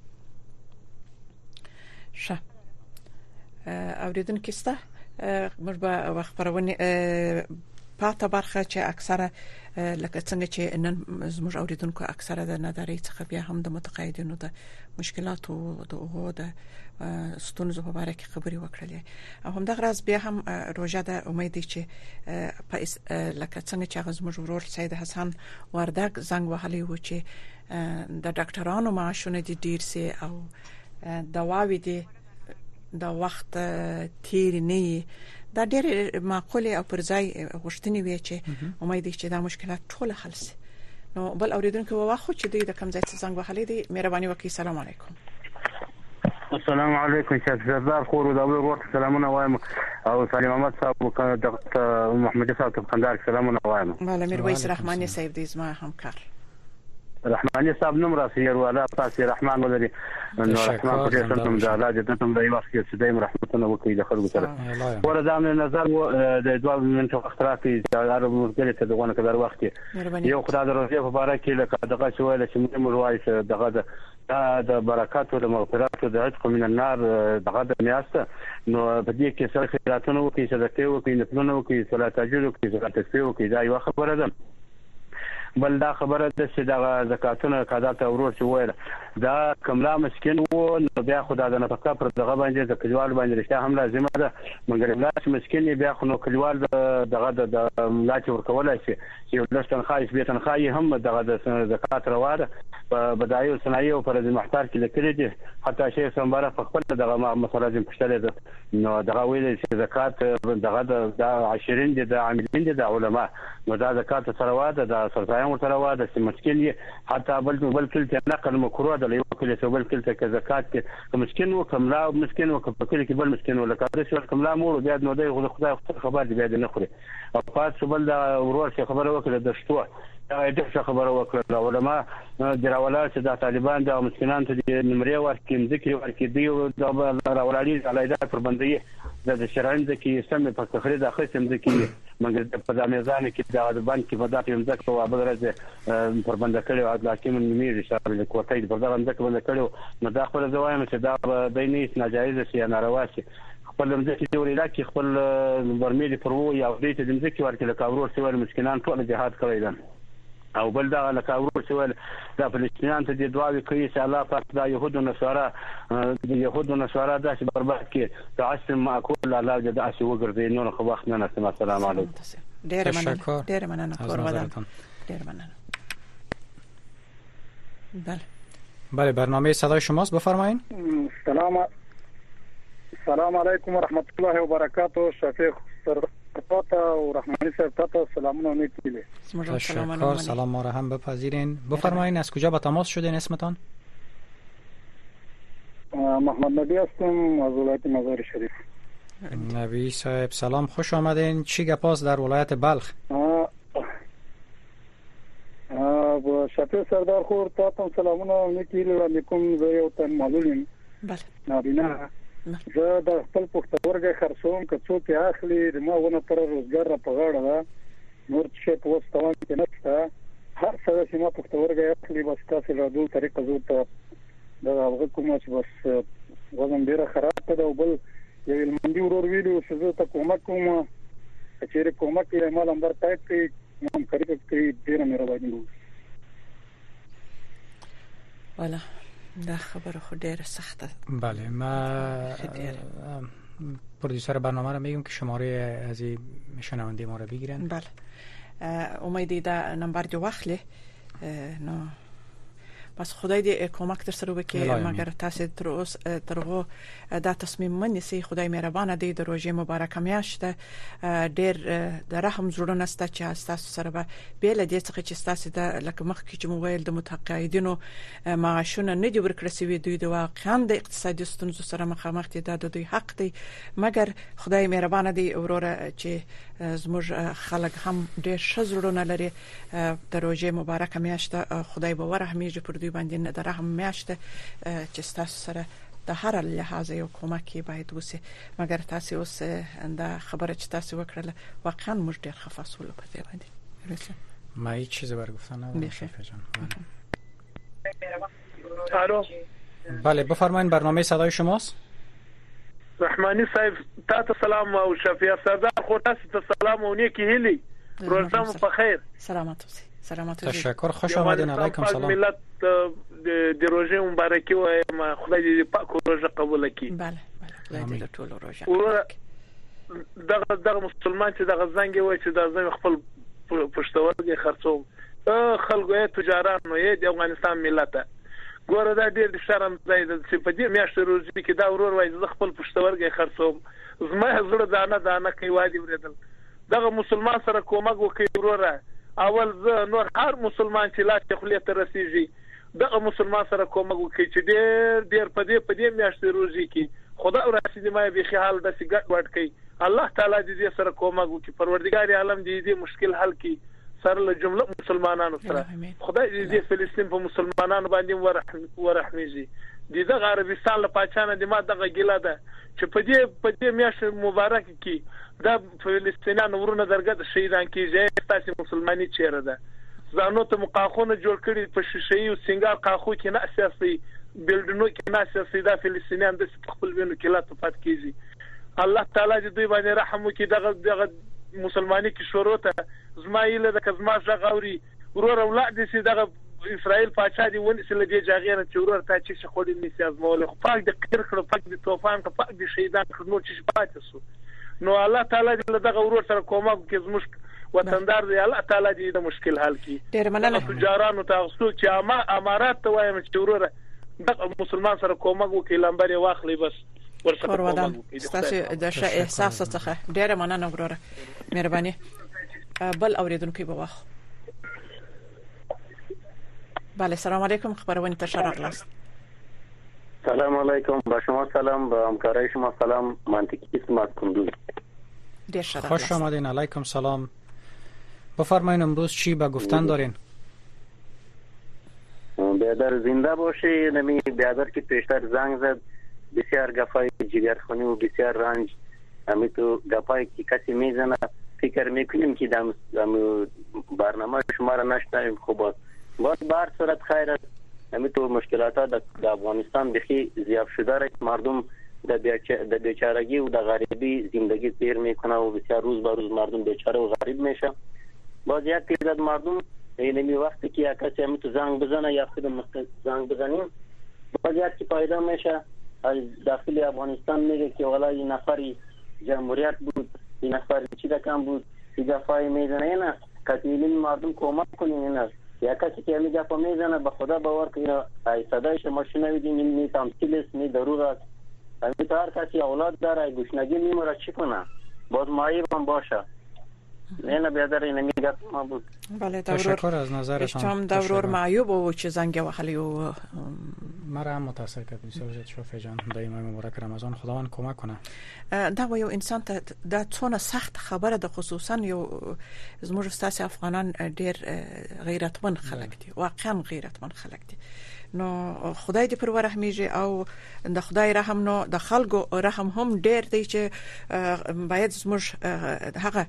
شه اوریدونکو ستا موږ به وخت پرونه پاته برخه چې اکثره لکه څنګه چې نن زموږ اوریدونکو اکثره د ناداري څخه بیا هم د متقاعدینو د مشکلات او د ستونزو په اړه کې خبري وکړلې او هم د غراز بیا هم روزه د امید چې په لکه څنګه چې زموږ ورور سید حسن وردک زنګ وهلی و چې د ډاکټرانو معاشونه دي ډیر سي او دواوی دي د وخت تیر نه دا ډېر معقوله او پرځای غوښتنې وي چې امید چې دا مشکلات ټول حل شي. نو بل اوریدونکو واخو چې دوی د کم ځای څخه څنګه وهلې دي. مهرباني وکړئ. سلام علیکم. السلام علیکم شیخ زردار خور د اول ورته سلامونه وایم او سلیم احمد صاحب د محمد صاحب ته خندار سلامونه وایم. بله میرویس رحماني صاحب دې زما همکار رحماني صاحب نوم راسي ولا تاسو رحمان ولري نو رحمان په دې سره د الله د تم د وخت کې سدایم رحمتونه وکړي د خلکو سره ورته د نظر د دوه منټو وخت راکې د عرب مرګري ته دغه کدار وخت یو خدای دروازه په باره کې لکه دغه شویل چې موږ روایت دغه د برکات او د مغفرت او د عتق من النار دغه د میاسته نو په دې کې سره خیراتونه وکړي صدقه وکړي نفلونه وکړي صلات تهجد وکړي زکات تسبیح وکړي دا یو خبره ده. بل دا خبره ده چې د زکاتونو قضات اورور چې وایي دا کملا مسکین وو نو بیا خدای د نفقه پر دغه باندې د کلیوال باندې رښتیا هم لازمه ده مګر ملاش مسکین بیا خو نو کلیوال دغه د ملاچ ورکولای شي چې لږ تنخواه به تنخواه هم دغه د زکات روا ده په بدایي صنایع او پر محتار کې لیکلي دي. حتی شیخ سمباره په خپل دغه مسله د پښتل ده نو دغه ویل چې زکات دغه د عشرين دي د عاملین دي د علما نو دا زکات سره واده د سرسایان سره واده چې مسکین حتی بل بل کله نقل مکروه د یو کله څو بل کله زکات کې مسکین و کملا مسکین و کله کې بل مسکین ولا کړی چې کملا مور بیا نو د خدای خبر دی بیا نه خوري او پات بل د ورور څخه خبره وکړه د شتو دا د خبره وکړه علما دراولات چې د طالبان د مسکینان ته د نمرې ورکې ذکر ورکې دی د راولالي علیدا پر باندې د شرعین د کې سم په تخریج د خصم د کې مګر په د میزان کې د بانک په داتې هم ځکه او ابل راځي پر باندې کړي او د حکیم نیمه شامل کوټې په دغه ځکه باندې کړي نو دا خپل زوایم چې دا د نه ناجایز شي ناروا شي خپل مځکې دی ورې راکې خپل برمیل پر وو یا دې ته د مځکې ورکې له کاورور سوال مسکینان ټول جهاد کړی دي او بل دا له کاورور سوال د فلسطینیان ته د دعاوي کوي چې الله پاک د يهودو نصارا د يهودو نصارا داسې برباد کړي د عصر معقول الله دې داسې وګرځي نور خو وخت نه نسم. السلام علیکم. ډېر مننه ډېر مننه کور ودان ډېر مننه. بله بله برنامه صدای شماست بفرمایید. سلام السلام علیکم و رحمت الله و برکاته. شفیق سرپاتا و رحمانی سرپاتا سلامونه میکنیم. تشکر. سلام ما را هم بپذیرین. بفرمایید از کجا با تماس شدین اسمتان؟ محمد نبی هستم از ولایت مزار شریف. نبی صاحب سلام خوش آمدین. چی گپاس در ولایت بلخ؟ با شفیق سردار خور تاتم سلامونه میکنیم و میکنم زه یو تن معلولیم. بله. نابینا زه د خپل پښتورګي خرڅوم که څوک اخلي د ما ونه پر روزګار را پغاړه ده نور څه په وستوان کې نشته هر څه چې ما پښتورګي اخلي بس تاسو له دوه طریقه زو ته دا هغه کوم چې بس وزن ډیره خراب ده او بل یو المندي ورور ویلو چې زه ته کومک کوم چې کومک یې مال نمبر ټایپ کې نوم قریب کې ډیره مهرباني وکړئ. والا دا خبره خو ډیره سخته. بله ما پرودوسر برنامه را میگم که شماره از شنونده ما را بگیرن. بله امیدی دا نمبر جو واخلې نو بس خدای دې کومک تر سره وکړي مګر تاسو تر اوس ترغه دا تصمیم منئ خدای مهربان دی د روزه مبارکه میاشت ډیر د رحم زړونه ست چې تاسو سره به بیل دې څخه چې تاسو د لکه مخ کې چې موبایل د متقاعدینو معاشونه نه دی ورکړل سوي دوی د واقعا د اقتصادي ستونزو سره مخامخ دي د دوی حق دی مګر خدای مهربان دی وروره چې زموږ خلک هم ډیر شزړونه لري د روزه مبارکه میاشت خدای به ورحمیږي پر دوی باندې د رحم میاشت چې تاسو سره د هر لحاظ یو کومک باید وسی مګر تاسو اوس دا خبره چې تاسو وکړه واقعا موږ ډیر خفاسول په دې باندې رسل ما هیڅ چیز ورگفتن ندارم. الو بله بفرمایید برنامه صدای شماست. رحمانی صاحب تاسو سلام او شفیع سردار خو تاسو ته سلام او نیکی هلی روزم په خیر. سلامت اوسئ. سلامت اوسئ. تشکر خوش آمدین. علیکم سلام. ملت د روزه مبارکي و خدای دې پاک روزه قبول کړي. بله بله خدای دې ټول روزه دغه دغه مسلمان چې دغه زنګ وای چې د زم خپل پښتورګي خرڅوم خلکو تجارانو یې د افغانستان ملت ګوره دا ډېر شرم دی چې په دې میاشت روزي کې دا ورور وای چې خپل پښتورګي خرڅوم زما زړه دانه دانه کوي وادي ورېدل دغه مسلمان سره کومک وکړي وروره اول زه نور هر مسلمان چې لا خپل ته رسیږي دغه مسلمان سره کومک وکړي چې ډېر ډېر په دې په دې میاشت روزي کې خدا رسیدي ما به خیال د سګټ وټ کوي الله تعالی دې سره کومک وکړي پروردگار عالم دې دې مشکل حل کړي سره له جمله مسلمانانو سره خدای دې فلسطین په مسلمانانو باندې ورحم ورحمېږي دې د عربستان له پاچانه دې ما دغه ګیله ده چې په دې په دې میاشت مبارک کې د فلسطینیانو ورونه درګه شهیدان کیږي تاسو مسلمانۍ چیرې ده ځانو ته مقاخونه جوړ کړي په شیشې او سنگار قاخو کې نه اساسي بلډونو کې نه اساسي د فلسطینیان د خپل وینو کې لا تفات کیږي الله تعالی دې دوی باندې رحم وکړي دغه دغه مسلمانۍ کې شروع ته زمایله د کزما ژغوري ورور اولاد دې دغه اسرائیل پاچا دی ونی سره دې جاغیر چې ورور ته چې خوري نسی از مولا خو پاک د قیر کړو پاک د طوفان کا پاک د شهیدان کړو چې پاتې سو نو الله تعالی دې دغه ورور سره کومک کې زموږ وطندار دی الله تعالی دې د مشکل حل کړي. ډېر مننه. تجارانو تاسو چې اما امارات ته وایم چې وروره د مسلمان سره کومک وکړي لمبري واخلي بس ورسره کومک وکړي. تاسو د ښه احساس څخه ډېر مننه وروره. مهرباني. بل اوریدونکو به واخ. بله سلام علیکم خبرونه تشرف لاست. سلام علیکم با شما سلام با همکارای شما سلام منطقی اسم از کندوز. خوش آمدین. علیکم سلام. بفرمایید امروز چی به گفتن دارین؟ بیادر زنده باشی. نمی بیادر که پیشتر زنگ زد بسیار گفای جگرخونی و بسیار رنج امی تو گفای که کسی میزنه فکر میکنیم که دم برنامه شما را نشنویم. خوب است باز بر صورت خیر است. امی تو مشکلات در افغانستان بخی زیاد شده را مردم در بیچارگی و در غریبی زندگی سیر میکنه و بسیار روز به روز مردم بیچاره و غریب میشه. باز یک تعداد مردم اینمی وقتی که یک کسی امی تو زنگ بزنه یا خودم زنگ بزنیم باز یک که پیدا میشه از داخل افغانستان میگه که والا این نفری جمهوریت بود، این نفری چی دکم بود، این دفعه میزنه. اینا کتیلین مردم کمک کنین. اینا یا کسی که میگه پا میزنه به خدا باور که اینا صدایش ما شنویدیم این نی تمثیل است نی دروغ است. همین هر کسی اولاد داره گوشنگی میمونه چی کنه باز معیب هم باشه. نه بیادر این میگه ما بود. بله تشکر از نظرتان. شام دورور معیوب و چه زنگ وخلی و مرا هم متاسف کرد بسیار زیاد شوفی جان دایما مبارک رمضان خداوند کمک کنه. دا و یو انسان ته دا څونه سخت خبره ده خصوصا یو زموږ استاد افغانان ډیر غیرتمن خلک دي واقعا غیرتمن خلک دي. نو خدای دې پر ورحمیږي او د خدای رحم نو د خلکو رحم هم ډیر دی چې باید زموږ هغه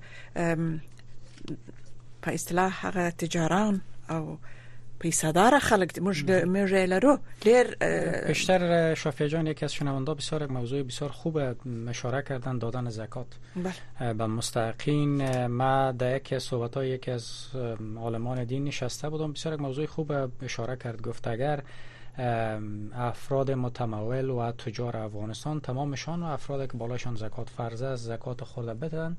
په اصطلاح هغه تجاران او پیسادار خلک دي موږ موږ لرو ډیر. بیشتر شافعی جان یکی از شنوندا بسیار یک موضوع بسیار خوب اشاره کردن دادن زکات به مستحقین. ما در یکی از صحبت‌های یکی از عالمان دین نشسته بودم بسیار یک موضوع خوب اشاره کرد. گفت اگر افراد متمول و تجار افغانستان تمامشان و افرادی که بالاشان زکات فرض است زکات خود بدن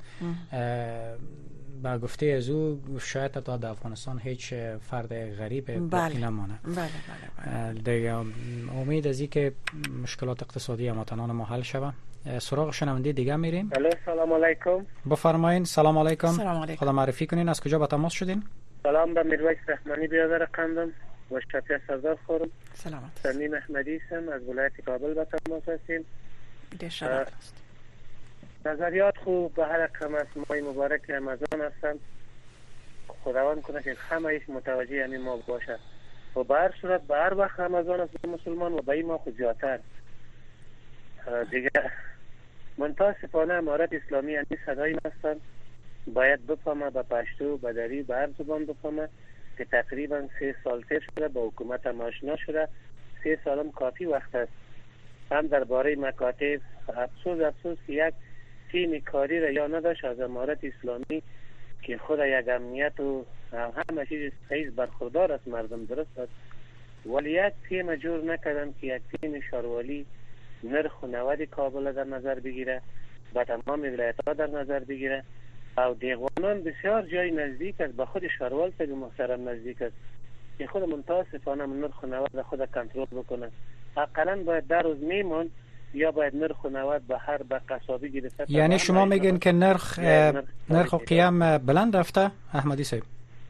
با گفته از او شاید تا در افغانستان هیچ فرد غریب باقی نمانه. بله بله بله. دیگه امید از این که مشکلات اقتصادی هموطنان ما حل شود. سراغ شنونده دیگه میریم. الو سلام علیکم. بفرمایید. سلام علیکم. سلام علیکم. خدا معرفی کنین از کجا به تماس شدین؟ سلام به میرویس رحمانی بیادر قندم و شفیع سردار خورم. سلامت. سمیم احمدی هستم از ولایت کابل به تماس هستیم. دشارت است. نظریات خوب به هر کم از ماه مبارک رمضان هستند. خداوند کنه که همه ایش متوجه همین ما باشه و به هر صورت به هر وقت رمضان است مسلمان و به این ما خود زیادتر دیگه متاسفانه امارت اسلامی همی صدایی هستند باید بفهمه به پشتو به دری به هر زبان بفهمه که تقریبا سه سال تیر شده با حکومت هم آشنا شده. سه سالم کافی وقت است. هم درباره مکاتب افسوس افسوس که یک تیم کاری را یا نداشت از امارت اسلامی که خود یک امنیت و همه چیز صحیح برخوردار است مردم درست است ولی یک تیم جور نکردن که یک تیم شاروالی نرخ و نود کابل در نظر بگیره با تمام ولایت ها در نظر بگیره او دیغوانان بسیار جای نزدیک است به خود شاروال سید محترم نزدیک است که خود متاسفانه نرخ و نود خود کنترل بکنه. حقا باید در روز میمون یا باید نرخ و نود به هر به قصابی گرفته. یعنی شما میگین که نرخ نرخ و قیام بلند رفته احمدی صاحب؟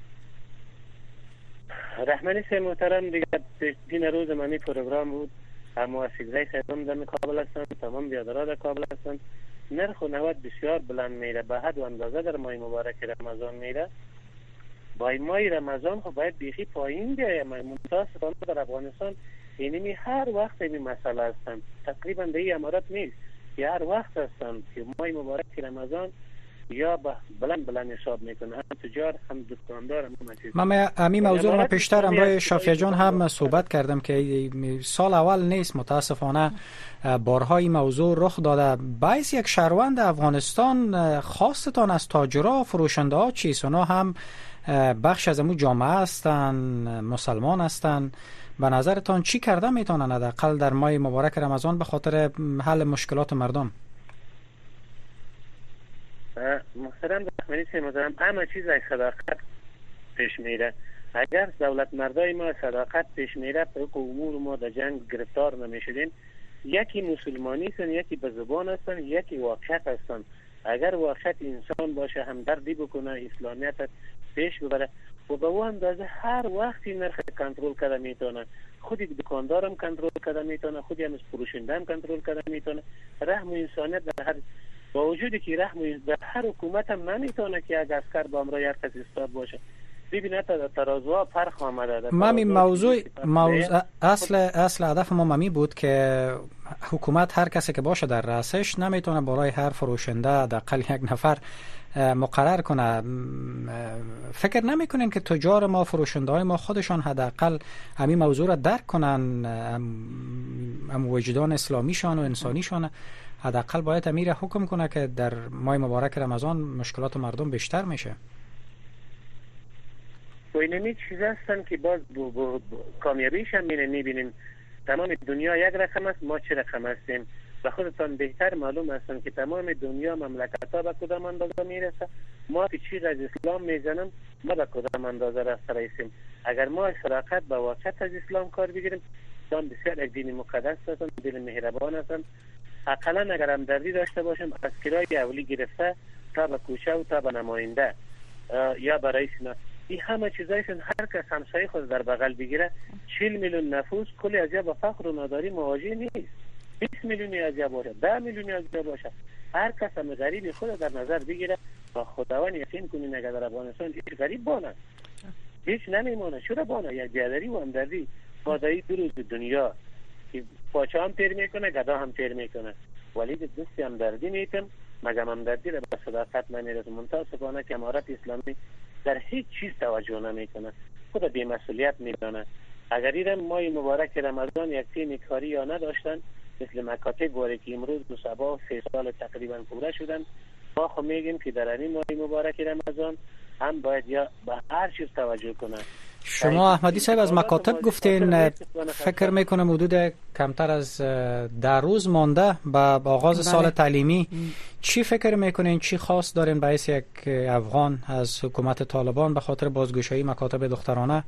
رحمانی صاحب محترم دیگه دین روز منی پروگرام بود اما اسیگزای صاحبم در کابل هستند تمام بیادرها در کابل هستند. نرخ و نود بسیار بلند میره به حد و اندازه در ماه مبارک رمضان میره. با ماه رمضان خب باید بیخی پایین بیایه. متاسفانه در افغانستان اینمی هر وقت این مسئله هستند تقریبا به این امارات نیست که هر وقت هستند که ماه مبارک رمضان یا بلند بلند حساب میکنه هم تجار هم دکاندار هم چیز. من همین موضوع ما پیشتر امروز شافعی جان هم صحبت کردم که سال اول نیست متاسفانه بارها این موضوع رخ داده. باعث یک شهروند افغانستان خاصتان از تاجرها فروشنده ها چیست اونا هم بخش از امون جامعه هستن مسلمان هستن. به نظرتان چی کرده میتونن حداقل در ماه مبارک رمضان به خاطر حل مشکلات مردم؟ محترم رحمانی محترم همه چیز از صداقت پیش میره. اگر دولت مردای ما صداقت پیش میره به امور ما در جنگ گرفتار نمیشدیم. یکی مسلمانی هستن، یکی به زبان هستن، یکی واقعیت هستن. اگر واقعیت انسان باشه، همدردی بکنه، اسلامیت پیش ببره و به اون اندازه هر وقتی نرخ کنترل کرده میتونه، خودی دکاندارم کنترل کرده میتونه، خودی هم فروشنده هم کنترل کرده میتونه. رحم و انسانیت در هر با وجودی که رحم در هر حکومت هم نمیتونه که اگر عسکر با امرای هر کسی استاد باشه. ببینید تا ترازوها فرق آمده. مامی موضوع موضوع اصل اصل هدف ما ممی بود که حکومت هر کسی که باشه در رأسش نمیتونه بالای هر فروشنده حداقل یک نفر مقرر کنه. فکر نمیکنین که تجار ما، فروشنده های ما خودشان حداقل همین موضوع را درک کنن؟ ام وجدان اسلامیشان و انسانیشان حداقل باید امیر حکم کنه که در ماه مبارک رمضان مشکلات مردم بیشتر میشه. و اینمی چیز هستن که باز کامیابیش هم میبینیم. تمام دنیا یک رقم است، ما چه رقم هستیم و خودتان بهتر معلوم هستن که تمام دنیا مملکت ها به کدام اندازه میرسه. ما که چیز از اسلام میزنم ما به کدام اندازه رفته رایسیم. اگر ما صداقت به واقعیت از اسلام کار بگیریم، اسلام بسیار یک دین مقدس هستن، دین مهربان هستن. اقلا اگر همدردی داشته باشیم، از کرای اولی گرفته تا به کوچه و تا به نماینده یا برای سنا، این همه چیزایشون هر کس همسایه خود در بغل بگیره، چهل میلیون نفوس کلی از با فقر و ناداری مواجه نیست. بیست میلیونی از باشه، ده میلیونی از باشه، هر کس هم غریبی خود در نظر بگیره با خداوند یقین کنین اگر در افغانستان هیچ غریب بانه، هیچ نمیمونه. چرا بانه؟ یک بیادری و همدردی بادایی دو روز دنیا که پاچه هم تیر میکنه، گدا هم تیر میکنه، ولی دستی همدردی میتم مگم همدردی را به صداقت نمیرسه. متاسفانه که امارت اسلامی در هیچ چیز توجه نمیکنه، خود بی‌مسئولیت میدانه. اگر این ماه مبارک رمضان یک تیم کاری یا نداشتن مثل مکاتب واری که امروز دو سبا سه سال تقریبا پوره شدن، ما خو میگیم که در این ماه مبارک رمضان هم باید یا به هر چیز توجه کنه. شما احمدی صاحب از مکاتب گفتین، فکر میکنم حدود کمتر از ده روز مانده به آغاز سال تعلیمی. چی فکر میکنین، چی خاص دارین باعث یک افغان از حکومت طالبان به خاطر بازگشایی مکاتب دخترانه؟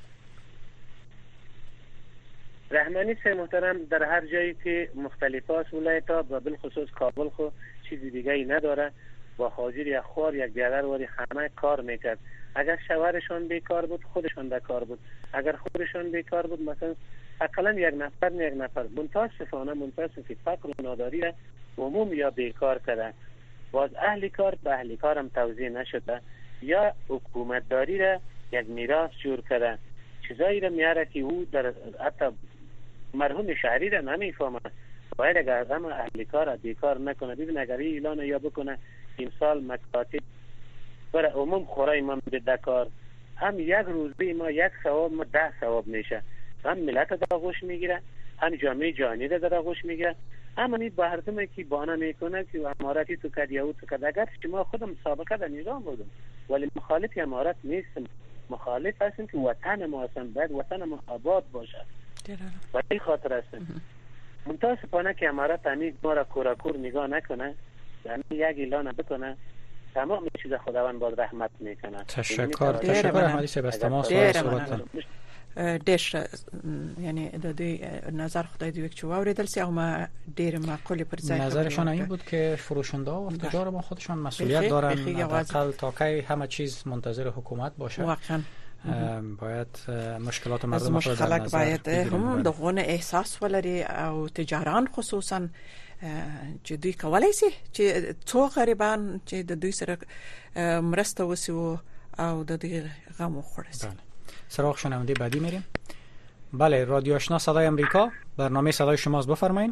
رحمانی سه محترم در هر جایی که مختلف است ولایت ها و بالخصوص کابل خو چیزی دیگه ای نداره، با حاضر یا خوار یک بیادر واری همه کار میکرد. اگر شوهرشان بیکار بود خودشان در کار بود، اگر خودشان بیکار بود مثلا اقلا یک نفر نه یک نفر. متاسفانه متاسفی فقر و ناداری را عموم یا بیکار کرده. باز اهل کار به اهل کار هم توزیع نشده یا حکومت داری را یک میراث جور کرده. چیزایی را میاره که او در حتی مرحوم شهری را نمیفهمه. باید اگر هم اهل کار را بیکار نکنه. ببین اگر این اعلان یا بکنه این سال مکاتب برای عموم خورای ما میده دکار، هم یک روزه ما یک ثواب ما ده ثواب میشه. هم ملت در آغوش میگیره، هم جامعه جهانی در آغوش میگیره. اما این بهردمه که بانه میکنه که امارتی تو کد یا او تو کد. اگر ما خودم سابقه در نظام بودم ولی مخالف امارت نیستم، مخالف هستیم که وطن ما هستن، باید وطن ما آباد باشه و این خاطر هستیم. متاسفانه که امارت همین ما را کوراکور نگاه نکنه، همین یک اعلان بکنه، تمام چیز خداوند باز رحمت میکنه. تشکر تشکر احمدی صاحب از تماس و صحبت. ډېر یعنی د دې نظر خدای دې وکړي واوریدل سي او ما ډېر معقول پر ځای نظرشان این بود که فروشنده ها و تجار ما خودشان مسئولیت دارن، حداقل تا کی همه چیز منتظر حکومت باشه. واقعا باید مشکلات مردم را در نظر باید هم دغه احساس ولري او تجاران خصوصا چې دوی کولای شي چې څو غریبان چې د دوی سره مرسته وسی او د دوی غم وخوري. سراغ شنونده بعدی میریم. بله، رادیو آشنا صدای امریکا، برنامه صدای شماست، بفرمایید.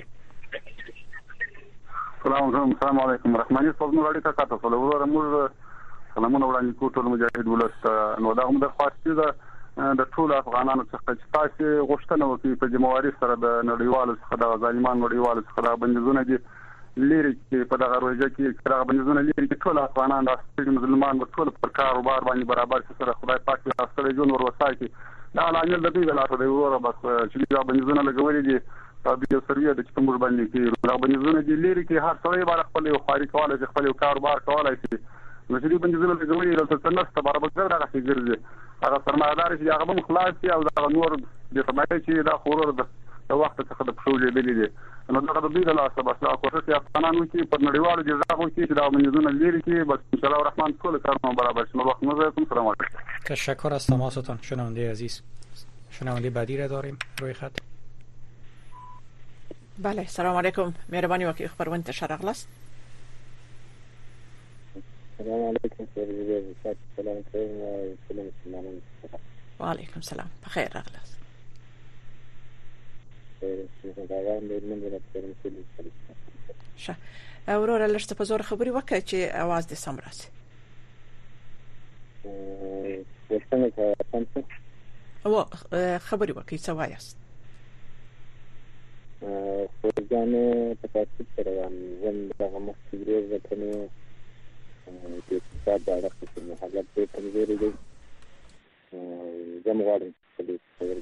سلام سلام علیکم. رحمانی صاحب نو اړیکه کاته فلور موږ سلامونه وړاندې کوو ټول مجاهد ولست. نو دا موږ خاصه ده د ټول افغانانو څخه چې تاسو غوښتنه وکړي په جمهوریت سره د نړیوالو څخه د ظالمان نړیوالو څخه د بندیزونه دي لري چې په دغه روزه کې د بندیزونه لري چې ټول افغانان د مسلمان په ټول پر کاروبار باندې برابر سره خدای پاک د خپل جون ور وساتي. دا علاوه د دې ولاته دی ورو بس چې دا بندیزونه لګولې دي په دې سروي د چې موږ باندې کې دا بندیزونه دي لري چې هر څوک بار خپل یو خاري کولای شي، خپل کاروبار کولای شي. نو چې بندیزونه لګولي د څنګه ستباربګر راغلي ګرځي هغه سرمایدار چې هغه هم خلاص شي او دا نور د سرمایه چې دا خورر د وخت څخه د پښو لیدلې دي نو دا د دې له اساس بس کوشش یې افغانانو کې پر نړیوالو جزا خو چې دا بندیزونه لري کې بس ان شاء الله الرحمن ټول کارونه برابر شي. وقت نظرتون سلام علیکم. تشکر از تماستان شنونده عزیز. شنونده بعدی را داریم روی خط. بله سلام علیکم. مهربانی وکیل خبرون تشرق است. سلام علیکم. سلام علیکم. سلام و علیکم سلام. بخیر رغل است. شه اورور لشت په زور خبري وکړه چې आवाज دې سم راسي. ورته څنګه او خبري وکړي څه وایاست؟ خو ځانه په تاسو سره وان دغه مخکې ورته د اقتصاد د اړخ څخه حالت په کمزوري دي. زموږ بله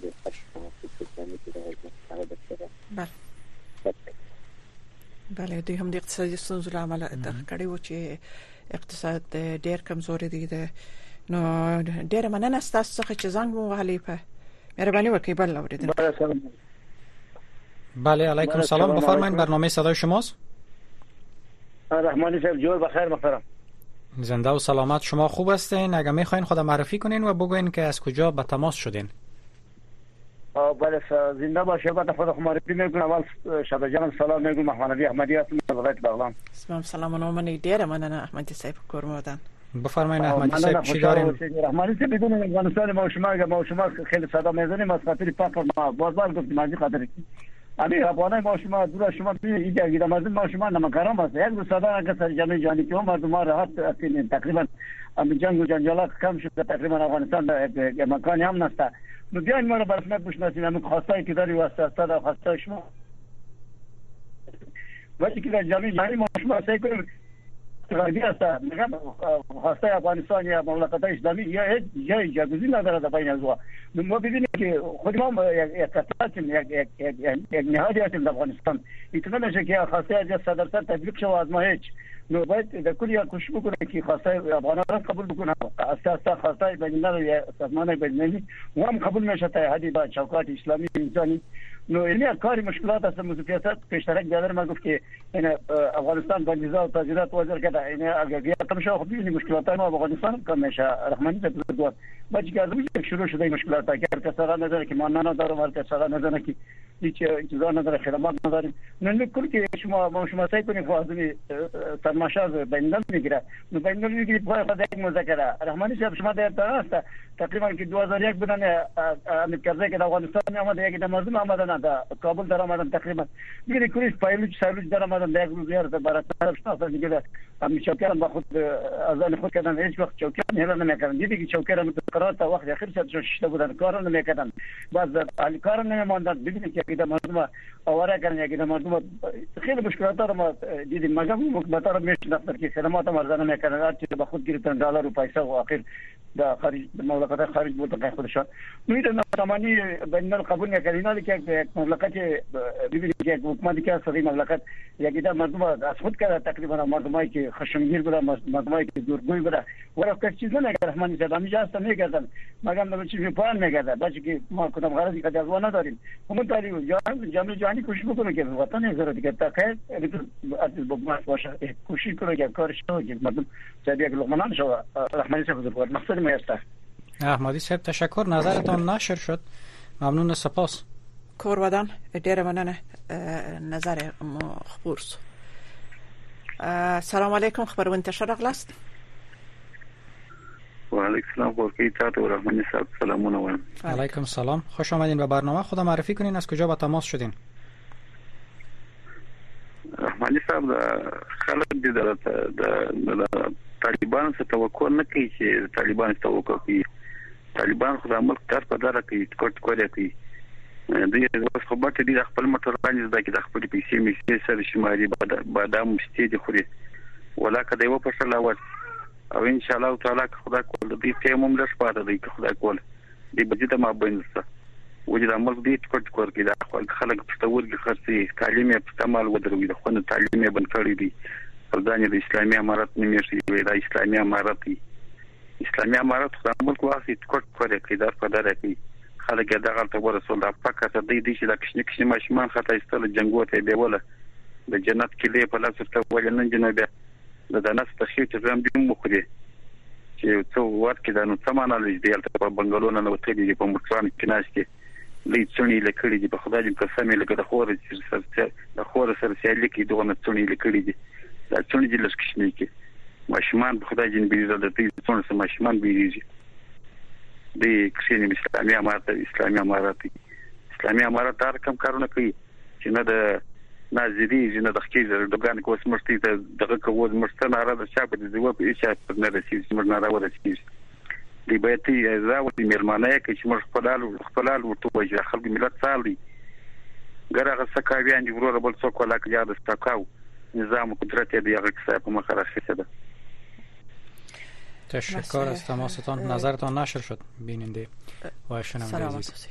بله دوی هم د اقتصادي ستونزو له امله دغه کړي و چې اقتصاد ډېر کمزوري دی. نو ډېر مننه ستاسو څخه چې زنګ مو وهلی. په مهرباني وکړئ بل اوریدل. بله علیکم سلام. بفرمایید برنامه صدای شماست. رحمانی صاحب جور بخیر محترم. زنده و سلامت. شما خوب هستین؟ اگه میخواین خود معرفی کنین و بگوین که از کجا به تماس شدین. بله زنده باشه. بعد خود معرفی میکنم. اول شب جان سلام میگم محمدی احمدی هستم از ولایت بغلان. سلام سلام و من ډیر مننه احمدی صاحب کورمودان. بفرمایید احمدی صاحب چی داریم؟ احمدی صاحب بدون افغانستان ما شما ما شما خیلی صدا میزنیم از خاطر فقر ما باز باز گفتیم از خاطر امی افغانای ما شما دور شما ایده ایده مردم ما شما نمکارم است. یک دو صدا اگه سر جمعی جانی که مردم ما راحت هستین. تقریبا امی جنگ و جنجالات کم شده. تقریبا افغانستان یک مکانی هم نسته. نو بیاین ما رو برسمت بشناسین. امی خواستایی که داری واسطه است و خواستای شما وقتی که در جمعی جانی ما شما سعی کنیم غربی است. میگم خواستای افغانستان یا مملکت اسلامی یا هیچ جای جاگزین نداره در بین ازوا. ما ببینیم که خود ما یک کتاتیم یک یک یک یک نهادی هستیم در افغانستان. ایتونه نشه که خواسته از صدر سر تطبیق شود از ما هیچ. نو باید در کلی کوشش بکنه که خواسته افغانان را قبول بکنه. اساسا خواسته بین الملل یا سازمان بین المللی و هم قبول نشه تا حدی با شوکات اسلامی انسانی. نو این کاری مشکلات است. مذاکرات پیشترک بیادر ما گفت که این افغانستان با نظام تغییرات وزیر کرده. این اگر بیا کم شو خب این مشکلات ما افغانستان کم میشه. رحمانی صاحب بزرگوار باید که از یک شروع شده مشکلات که هر کس را نداره که ما نداره هر کس را نداره که هیچ چیزا نداره خدمات نداریم. نه کل که شما ما شما سعی کنید خواهدنی سرمایه بین الملل میگیره. نو بین الملل میگیره پای خود یک مذاکره. رحمانی صاحب شما در است تقریبا که دو هزار و یک بودن امید کرده که افغانستان آمده یک مردم آمدن در کابل در آمدن تقریبا میگه کلیش پایلوچ سایلوچ در آمدن یک روز یار برای طرف شناخته میگه امی چوکیان با خود ازان خود کردن هیچ وقت چوکیان هلا نمیکردن. دیدی که چوکیان متقررات وقت اخیر شد شش بودن کار نمیکردن. باز علی کار نمیموندن. دیدی که ایده مردم آواره کردن ایده مردم خیلی مشکلات رو ما دیدیم. مگم مطار میشناختن که خدمات ارزان نمیکردن. هر چیز با خود گرفتن دلار و پیسه و اخیر در خارج مملکت خارج بود که خودشان میدونن تمامی بین الملل قبول نکردن. که یک مملکت ببینید که حکومتی که از این مملکت یک ایده مردم از خود کرده. تقریبا مردمایی که خشمگین بودن مردمایی که دورگوی بودن ولی کسی چیز نمیگه. رحمانی صاحب همیشه هست میگردن مگم نمیشه میپان میگرده. بچه که ما کدام غرضی که از وان نداریم. همون تالی جامعه جهانی کوشش بکنه که وطن هزار دیگه تا خیر از بگماش باشه کوشش کنه که کارش کنه که مردم شاید یک لقمه نشه. رحمانی صاحب بزرگوار مقصد ما است. احمدی صاحب تشکر. نظرتان نشر شد. ممنون. سپاس. کورودان ډېر مننه نظر مو خبر سو. سلام علیکم. خبرون تشرق است. و علیکم السلام. ورکی تاسو رحمانی صاحب سلامونه وایم. علیکم سلام. خوش آمدین به برنامه. خود معرفی کنین از کجا با تماس شدین؟ رحمانی صاحب خلک دې د طالبان څخه توقع نه کوي چې طالبان توقع کوي. طالبان خو د عمل کار په دره کې ټکټ کوي کوي. دوی اوس خو بټ دي خپل موټر باندې د کې د خپل پیسې میسته سره شماري بادام مستې دي خوري ولا کده یو په سره لاوت او ان شاء الله تعالی خدای کول دې ته موږ لږ پاته دی خدای کول دې بجې ما بینسته وجد عمل دې ټکټ کور کې دا خلک په تور کې خرڅي تعلیم یې په کمال ودروي د خو تعلیم یې بن کړی دي خپل ځان د اسلامي امارت نومېږي وي دا اسلامي امارت دی اسلامي امارت خو د ملک واسي کوټ کوي کې دا په دره کې خلک دغه ته ورسول دا پکه ته دی چې د کښنی کښنی ماشومان خطا استل جنگو ته دی ولا د جنت کې له په لاس ته ولنن جنوبه د دنس په خېټه زم دې مخ دي چې څو وخت کې د نو سمانه لږ دی په بنگلور نه وته دي په مټران کې ناشته لې څونی لکړي دي په خدای دې قسم لکه د خور سره د خور سره سیالي کې دوه نه څونی لکړي دي دا څونی دې لږ کښنی کې ماشومان په خدای جن بيزه د دې څونه سم ماشومان بيږي د کښینې اسلامي امارت اسلامي امارت اسلامي امارت دا کوم کارونه کوي چې نه د نازري جن د خکې د دغه کوس مرستي ته دغه کوز مرستنه را د شابه د زو په هیڅ په نه رسیږي چې نه را ورسیږي دی به تی زاو د ملمانه کې چې موږ خپلال خپلال ورته وایي خلک ملت سالي ګرغه سکاویان دی ورور بل څوک ولا کې یاد استکاو نظام قدرت دی هغه څه په مخه راخیسته ده تشکر از تماستان. نظرتان نشر شد بیننده و شنونده عزیز.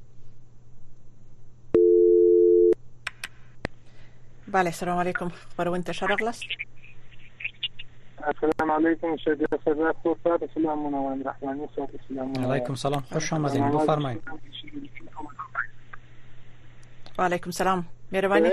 بله سلام علیکم خبرو انتشار اغلاست. السلام علیکم شدید صدر خورد سلام منوان رحمانی صاحب سلام علیکم سلام خوش آمدید بفرمایید. و علیکم سلام مهربانی.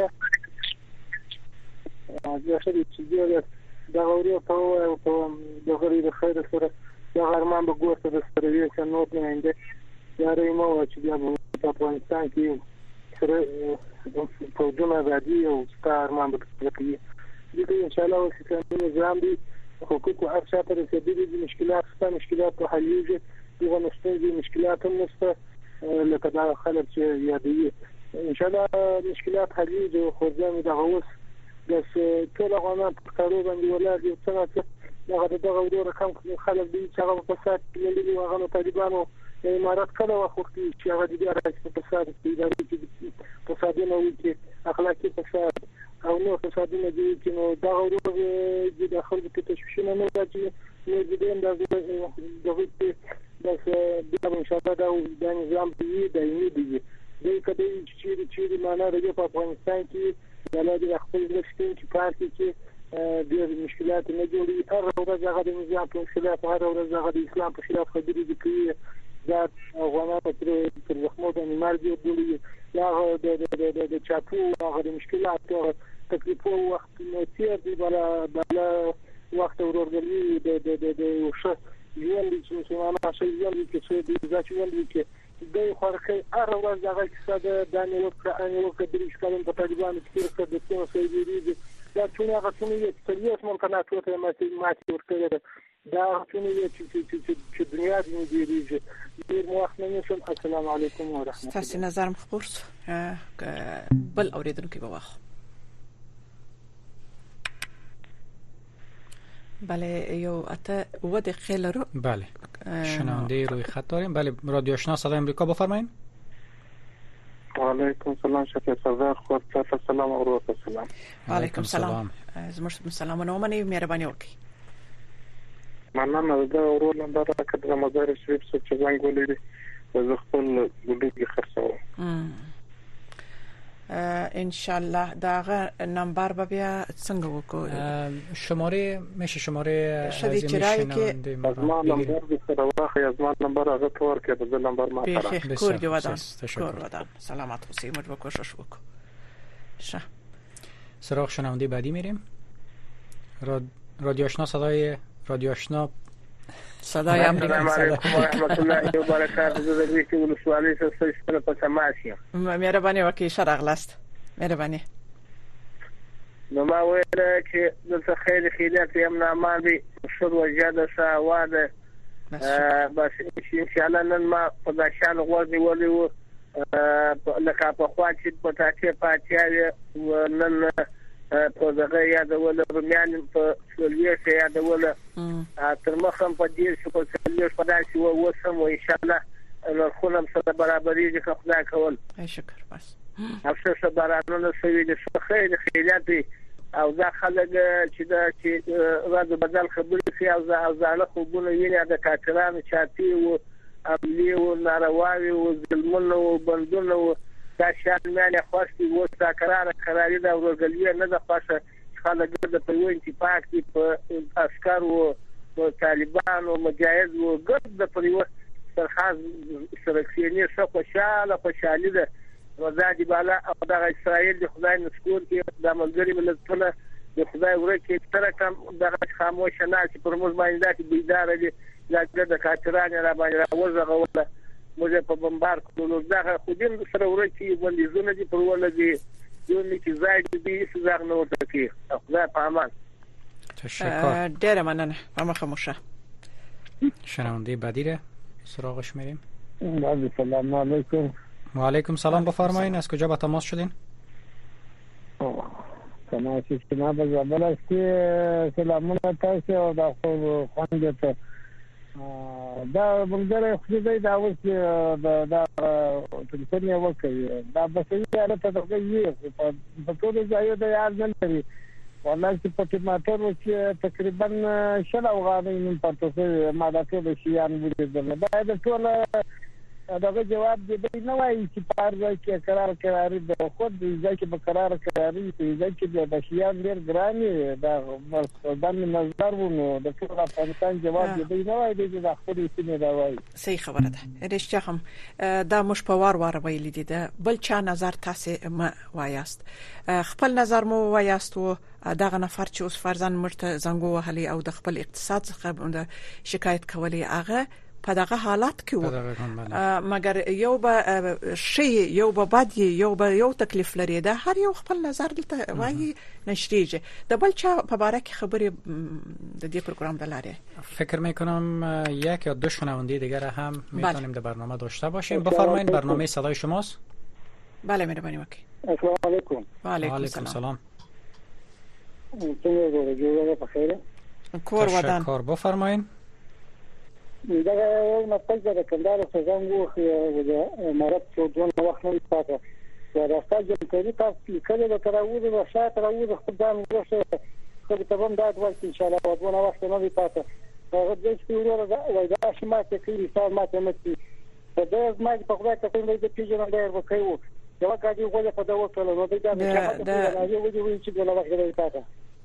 خیلی چیزی دا غوړي په په د غری د خیر سره دا هرمان به ګورته د سروي چې نو نه انده دا ریمو چې بیا په افغانستان کې سره په جمعه باندې او ستارمان به کوي دغه ان شاء الله چې نظام دي حقوق او هر شاته رسېدلي دي مشکلات ست مشکلات په حلیږي دغه مشکلات مشکلات هم نشته لکه دا خلک چې یادوي ان شاء الله مشکلات حلیږي خو ځم د غوس بس ټول غواړم په کارو باندې ولادي او څنګه هغه دغه ورور کم خلک دي چې هغه په فساد کې دي هغه طالبانو امارات کله وخت چې هغه دي راځي په فساد کې ادارې کې فساد نه وي چې اخلاقي فساد او نو فساد نه دي چې نو دا ورور دي د خلکو په تشویش نه راځي نو دې اندازې دغه بس دا ان شاء الله دا نظام دی دایمي دی دې کده چې چې معنا لري په افغانستان کې د خپل رښتین چې پارتي کې د مشکلات نه جوړي هر ورځ هغه د نظام په خلاف هر ورځ هغه د اسلام په خلاف خبرې دي کوي دا افغانان په تر زخمو باندې مرګ جوړي یا د د د چاپو هغه د مشکلات تکلیفو وخت نو تیر دی بلا بلا وخت ورورګلي د د د وشه یوه د څه شي یوه چې د ځاچوي کې د خورکې هر ورځ هغه څه د دانې وکړه ان یو کډري ښکارم په طالبانو کې څه د څه څه دی دا څونه هغه څونه یې سریاس ممکنات ته ماتي ماتي ورکړي دا څونه یې چې چې دنیا دې دیږي ډیر وخت نه نشم. السلام علیکم و رحمت الله. تاسو نظر مخورس بل اوریدونکو به واخ. بله یو اته و دقیقه لرو. بله شنونده روی خط داریم. بله رادیو آشنا صدای امریکا بفرمایید. و علیکم سلام شکر سردار خود سلام او روح سلام. و علیکم سلام. زموږ سلام نو منی مهرباني وکړئ. مننه دا ورور نمبر راکړه مزار شریف څخه چې زنګ ولې زه خپل ګډي خرڅو. ان شاء الله داغه نمبر به بیا څنګه وکړو؟ شماره میشه شماره شدی چرای که ما نمبر به سره واخی از ما نمبر هغه تور کې د نمبر ما سره کور دی ودان کور ودان سلامت اوسئ موږ به کوشش وکړو. شه سراغ شنونده بعدی میریم. رادیو آشنا صدای رادیو آشنا صدای امریکا. السلام علیکم و رحمت الله و برکاته. زه د دې ولسوالۍ څخه په سماسي مهرباني وکړئ شرق لاست مهرباني. نو ما ویل چې د خیر خیرات یم نامه دي شور وجاده ساواده بس ان شاء الله نن ما په داشان غوړ نیولې و لکه په خوا چې په تاکي پاتیا نن په دغه یادول رومیان په سولویه کې یادول تر مخم په دې چې په سولویه په داسې و وسم ان شاء الله نو خونم سره برابرې دي خدای کول. شکر بس افسوس بارانونه سوي دي خیر خیرات او دا خلک چې دا چې راځي بدل خبرې کوي او ځاله خوبونه یې د کاترانو چاپی او عملی او نارواوي او ظلمونه او بندونه دا شان معنی خوښي و ذکرانه قراري دا ورګلیه نه د خوښه خلک د په اتفاق کې په عسكر او په طالبان او مجاهد او ګرد د پریو سرخاز سرکسینی څخه خوشاله خوشالي ده وزادي بالا او د اسرائیل د خدای نشکور کې د ملګری ملتونه د خدای ورکه تر کوم د خاموش نه چې پر موږ باندې د بیدار دي لکه د کاتران را باندې راوځغه ولا موږ په بمبار کولو دغه خودین سره ورکه باندې زونه دي پر ولدي یو میکی زاید دي سزار نو تکي خدای په امان. تشکر. ډیر مننه. ما خاموشه. شنونده بعدی را سراغش میریم. بله سلام علیکم. و علیکم سلام. بفرمایید از کجا با تماس شدین؟ تماس شما به زابل است. سلامونه تاسو او د خوانګه ته دا بلګره خدای دا اوس دا ټلیفون یې وکړي دا بسې یاره ته دغه په ټول ځای د یاد نه لري والله چې په ماټر چې تقریبا شل اوغانې په تاسو ما دا ټول شیان ولیدل دا د ټول دغه جواب دی نه وایي چې پار ځای کې قرار قراري د خود ځای کې به قرار قراري ځای کې د شیان ډیر ګراني دا باندې نظر ونه د ټول افغانستان جواب دی نه وایي چې د خپل سیمه دا وایي. صحیح خبره ده. رښتیا هم دا مش په وار وار ویل دي ده بل چا نظر تاسو ما وایاست خپل نظر مو وایاست او دغه نفر چې اوس فرضاً مرته زنګو وهلي او د خپل اقتصاد څخه شکایت کولی هغه په دغه حالت کې و مګر یو به شی یو به بد یو به یو تکلیف لري دا هر یو خپل نظر دلته وایي نشریږي د بل چا په باره کې خبرې د دې پروګرام د لارې فکر میکنم یک یا دو شنونده دیگر هم میتونیم در برنامه داشته باشیم. بفرمایید برنامه صدای شماست. بله مهربانی وکړئ. السلام علیکم. و علیکم السلام. څنګه جوړه په خیر؟ کور ودان. کار بفرمایید. دا یو مطلب د کندهار څنګه وو د مراد څو دون وخت نه پاتې دا راځي چې کله تاسو کله د تراوز او شاته تراوز خدام ورسره خو ته هم دا د وخت ان شاء الله دونه وخت نه پاتې هغه د سپیورو دا وای دا شماته کې حساب ماته متي په دې ما په خدای ته کوم د پیژنې ډیر وکړو دا کاږي غوډه په دا وکړل نو دا دا یو وجه چې دونه وخت نه پاتې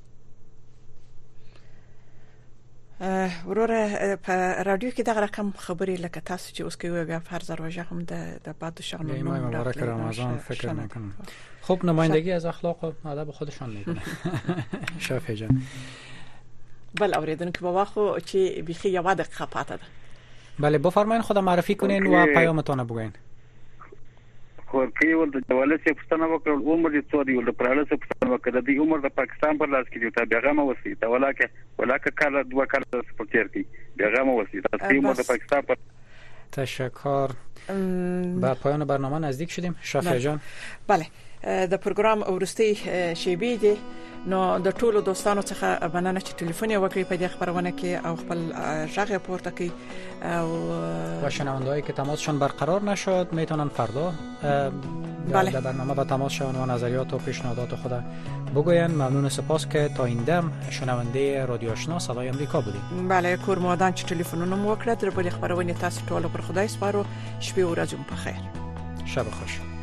وروره په رادیو کې دغه رقم خبرې لکه تاسو چې اوس کوي بیا فرض روزه هم د د بعد شغل نو مبارک رمضان فکر میکنم. خب نمایندگی از اخلاق و ادب خودشان میدونه. شافعی جان. بله اوریدونکو با واخو چې بخي یو دقیقه پاتې ده. بله بفرمایید خود معرفی کنین و پیامتون بگوین. ورکی ول د جواله څخه پښتنه وکړل عمر دې څو دی ول پراله څخه پښتنه وکړه د عمر د پاکستان پر لاس کې دی ته بیغه مو وسی ته ولاکه ولاکه کال دوه کال سپورتیر کی بیغه مو وسی ته عمر د پاکستان پر. تشکر. به پایان برنامه نزدیک شدیم. شافعی جان. بله د پروګرام ورستي شیبې دي نو د ټولو دوستانو څخه مننه چې ټلیفون یې وکړي په دې خبرونه کې او خپل ژغ پورته کړي او شنوندهایی که تماسشان برقرار نشد میتونن فردا بله. در برنامه با تماس شون و نظریات و پیشنهادات خود بگوین. ممنون سپاس که تا این دم شنونده رادیو آشنا صدای امریکا بودید. بله کورمادان چې ټلیفونونه مو وکړه در بل خبرونه تاسو ټول پر خدای سپارو. شپه او ورځ په خیر. شب خوش.